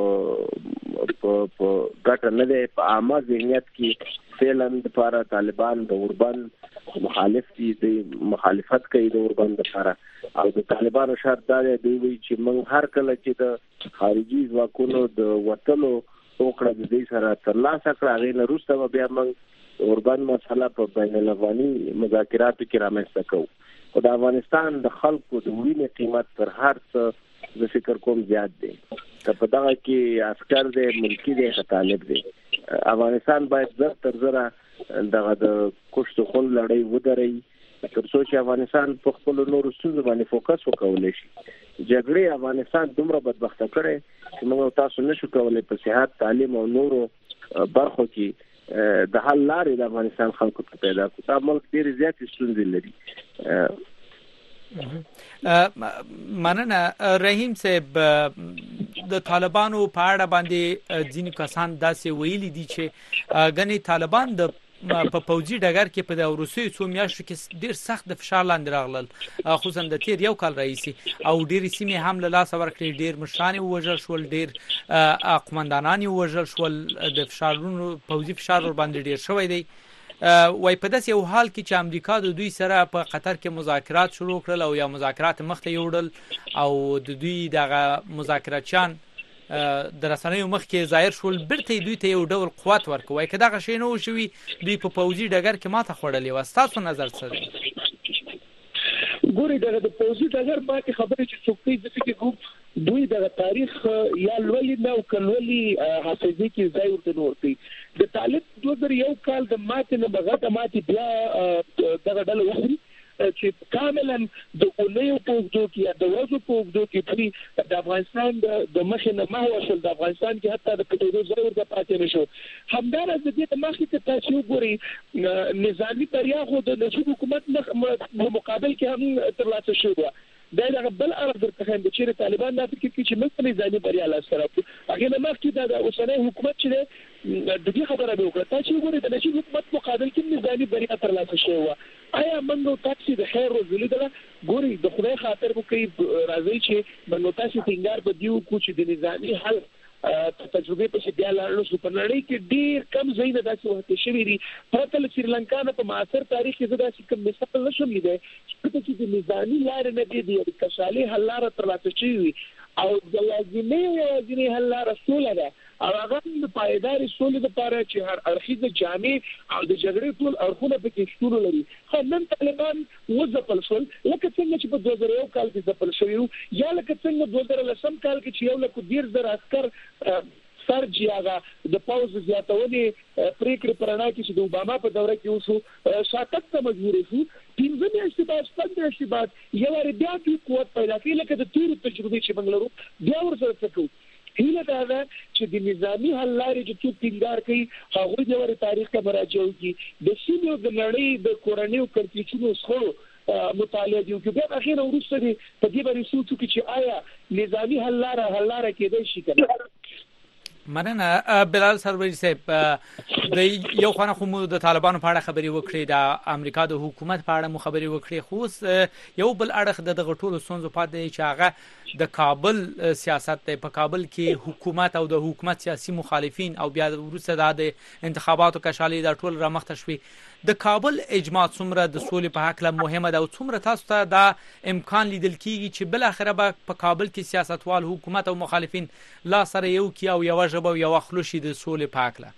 ګټه نه دی. په عامه ذهنیت کې فعلا د لپاره طالبان د اوربند مخالف دي، د مخالفت کوي د اوربند لپاره. او د طالبانو شرط دا دی دوی چې موږ هر کله چې د خارجي ځواکونو د وټلو وکړه د دې سره ترلاسه کړه هغې نه وروسته بیا موږ اوربند مسله په بین الافغاني مذاکراتو کې رامنځته کوو. خو د افغانستان د خلکو د وینې قیمت پر هر څه زه فکر کوم زیات دی. که په دغه کې عسکر دی، ملکي دی، طالب دی، افغانستان باید زر تر زره دغه د کشت خون لړۍ ودرئ تر څو چې افغانستان په خپل نورو ستونزو باندې فوکس وکولای شي. جګړې افغانستان دومره بدبخته کړي چې موږ تاسو نشو کولای په صحت، تعلیم او نورو برخو کې د حل لارې د افغانستان خلکو ته پیدا کړو. دا ملک ډېرې زیاتې ستونزې لري. مننه رحیم صاحب. د طالبانو په اړه باندې ځینې کسان داسې ویلي دي چې ګنې طالبان د په پوځي ډګر کې په د روسي څو میاشتو کې ډیر سخت د فشار لاندې راغلل، خصوصا د تیر یو کال رئیسي او ډیر سیمې هم له لاس ورکړي، ډیر مشران وژل شول، ډیر قومندانان وژل شول، د فشارونو پوځي فشار ور باندې ډیر شوی دی. وای په داسې یو حال کې چې امریکا د دوی سره په قطر کې مذاکرات شروع کړل او یا مذاکرات مخ ته یوړل او د دوی دغه مذاکراتچان د رسنیو مخ کې ظاهر شول، برته دوی ته یو ډول قوت ورکوي. که دغه شی نه وشوي دوی په پوځي ډګر کې ماته خوړلې و. ستاسو نظر څه دی؟ ګوري د پوزي دغه باندې خبره چې څوک دې فکر کوم دوی د تاریخ یا لولي نو کلولي حافظي کې ځای ورته ورتي د طالب 2001 کال د ماته نه بغاټه ماته بیا دغه ډله وخوري چې کاملا د اونیو په وګړو کې د وځو په وګړو کې د افغانستان د مخې نه ما وصل د افغانستان کې حتی د کټورو ځای ورته پاتې نشو همدارس د دې مخې ته تاسو ګوري نظامی بریا خو د نجیب حکومت مقابل کې هم ترلاسه شوه دا بل اړه درته هم چې طالبان د فکر کې چې موږ نظامی بریا لاسره هغه نه مخکې د اوسنۍ حکومت چې د دې خبره به وکړه تاسو ګورئ د نجیب حکومت مقابل کې نظامی بریا ترلاسه شوه آیا موږ تاسو د خیر روزلي ده ګورئ د خدای خاطر مو کوي راځي چې موږ تاسو څنګه په دیو کو چې د نظامی حل تجربه په بیا لاړو شو په نړۍ کې ډیر کم ځای نه داسې وخت شوی دی پرته له سریلانکا نه په معاصر تاریخ کې داسې کوم مثال نشم لیدای چې د نظامی لار نه دی د کشالي حل لار ترلاسه شوی او د لازمي حل لار رسول ده او هغه د پایدار سولې لپاره چې هر اړخیزه جامع او د جګړې ټول اړخونه پکې شتون لري خو نن طالبان وځپل شول لکه څنګه چې په 2001 کال کې ځپل شوی یا لکه څنګه 2010 کال کې چې یو لکه 10,000 عسكر سرجی هغه د پاوز زیاتونې پریکړه پرانا کې چې د اوباما په دوره کې وشو شاتک ته مجبور شو پنځه میاشتې بعد شپږ میاشتې بعد یو ور بیا کې قوت پیدا کړي لکه د تیر تجربه چې موږ لرو بیا ورسره څه هیله ده چې د نظامی حل لارې چې څوک ټینګار کوي هغه د ور تاریخ ته مراجعه وکړي د سیمو د نړۍ د کورنیو کړکېچونو څخه مطالعه دی چې بیا اخیرا ورسره په دې باندې سوچ وکړي چې آیا نظامی حل لاره کېدای شي کنه مننه بلال سروری صاحب د یو خانه خو د طالبانو په اړه خبري وکړي د امریکا د حکومت په اړه مو خبري وکړي خو یو بل اړه د غټولو سنځو پاتې چې هغه د کابل سیاست په کابل کې حکومت او د حکومت سیاسي مخالفین او بیا وروسته د انتخاباتو کشالي د ټول رامخته شوي د کابل اجماع څومره د سولې په حق له مهمه ده او څومره تاسو ته د امکان لیدل کیږي چې بل اخره په کابل کې سیاستوال حکومت او مخالفین لا سره یو کی او یو ژبه یو خلوشي د سولې په حق له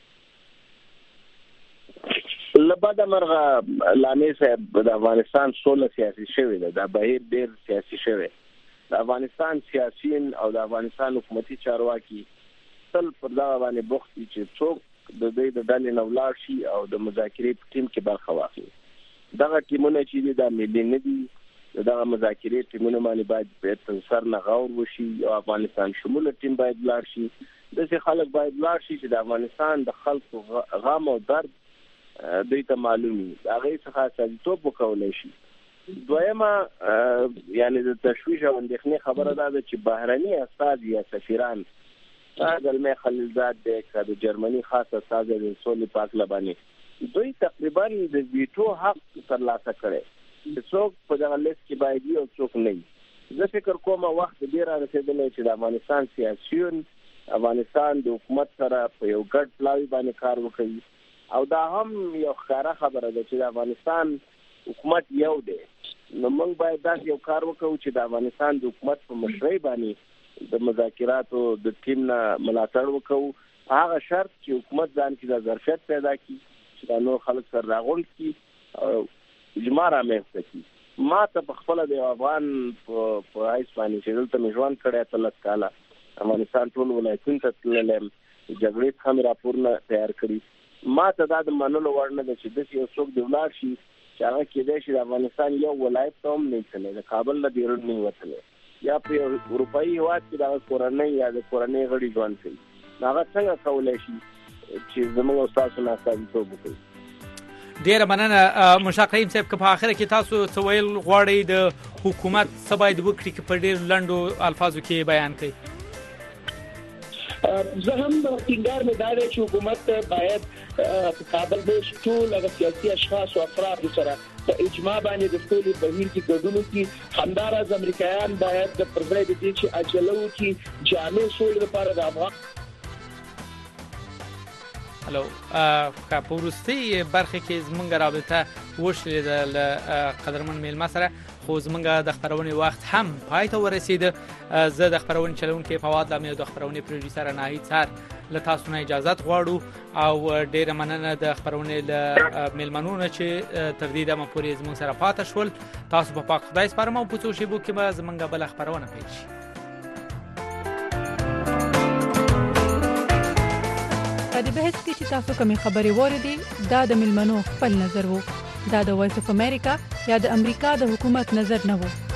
لبدا مرغه لامي صاحب د افغانستان سوله سیاسي شوی ده د بهیر ډیر سیاسي شوی د افغانستان سیاسيين او د افغانستان حکومتي چارواکي تل پر دا باندې بوخت چې څوک د دې د ډلې نولاړ شي او د مذاکرې په ټیم کې برخه واخلي دغه ټیمونه چې د ملي نه دي دغه مذاکرې ټیمونه باندې باید په سر نه غور وشي او افغانستان شموله ټیم باید لاړ شي دغه خلک باید لاړ شي چې د افغانستان د خلکو غم او درد دوی ته معلومي هغه څخه سازیتوب وکولای شي دویمه یعنی د تشویش او اندېښنې خبره ده چې بهرني استاد یا سفیران زلمه خلیلزاد د جرمني خاصه استاد د سولې پاک لباني دوی تقریبا د ویټو حق ترلاسه کړي چې څوک په دغه لیست کې باید یو څوک نه زه فکر کوم وخت ډیر رسیدلی چې د افغانستان سیاسيون افغانستان د حکومت سره په یو ګډ پلاوی باندې کار وکړي او دا هم یو ښکاره خبره ده چې د افغانستان حکومت یو دی نو موږ باید دا یو کار وکړو چې د افغانستان د حکومت په مشرۍ باندې د مذاکراتو د ټیم نه ملاتړ وکړو هغه شرط چې حکومت ځان کې د ظرفیت پیدا کړي چې د نور خلک سره راغونډ کړي او اجماع رامنځته کړي ما ته په خپل د افغان په هیڅ باندې چې دلته مې ژوند کړی تلس کاله افغانستان ټول ولایتونو ته تللم جګړې هم راپورونه تیار کړي ما ته دا د منلو وړ نه ده چې داسې یو څوک دی ولاړ شي چې هغه کېدای شي د افغانستان یو ولایت ته هم نه تللی د کابل نه بیرون نه وتلی یا په اروپایي هیواد کې د کورنۍ یا د کورنۍ غړي ژوند کوي هغه څنګه کولی شي چې زموږ استادو نه استازیتوب وکړي ډیره مننه مشتاق رحیم صاحب که په اخر کې تاسو څه ویل غواړئ د حکومت څه باید وکړي چې په ډیر لنډو الفاظو کې بیان کړئ زه هم ټینګار مې دا دی چې حکومت باید په کابل کې ټول هغه سیاسي اشخاص او افراد سره په اجماع باندې د ټولو بهیر کې ګډون وکړي همدارس امریکایان باید د پرځای د دې چې اجلو کې جامع سولې لپاره د افغان هلو که په وروستۍ برخه کې زمونږ رابطه وشلېده له قدرمن میلمه سره خو زمونږ د خپرونې وخت هم پای ته ورسېده زه د خپرونې چلونکی فواد لامی او د خپرونې پروډیوسر ناهید سر له تاسو نه اجازه غواړو او ډیره مننه د خبرونه له ملمنونو چې تر دې دمه پورې زموږ سره پاتې شول. تاسو په پاک خدای سپارم او په څو شیبو کې به زموږ بل خبرونه پیل شي. په دې بحث کې چې تاسو کومې خبرې واوریدې دا د ملمنو خپل نظر وو. دا د وایس اف امریکا یا د امریکا د حکومت نظر نه وو.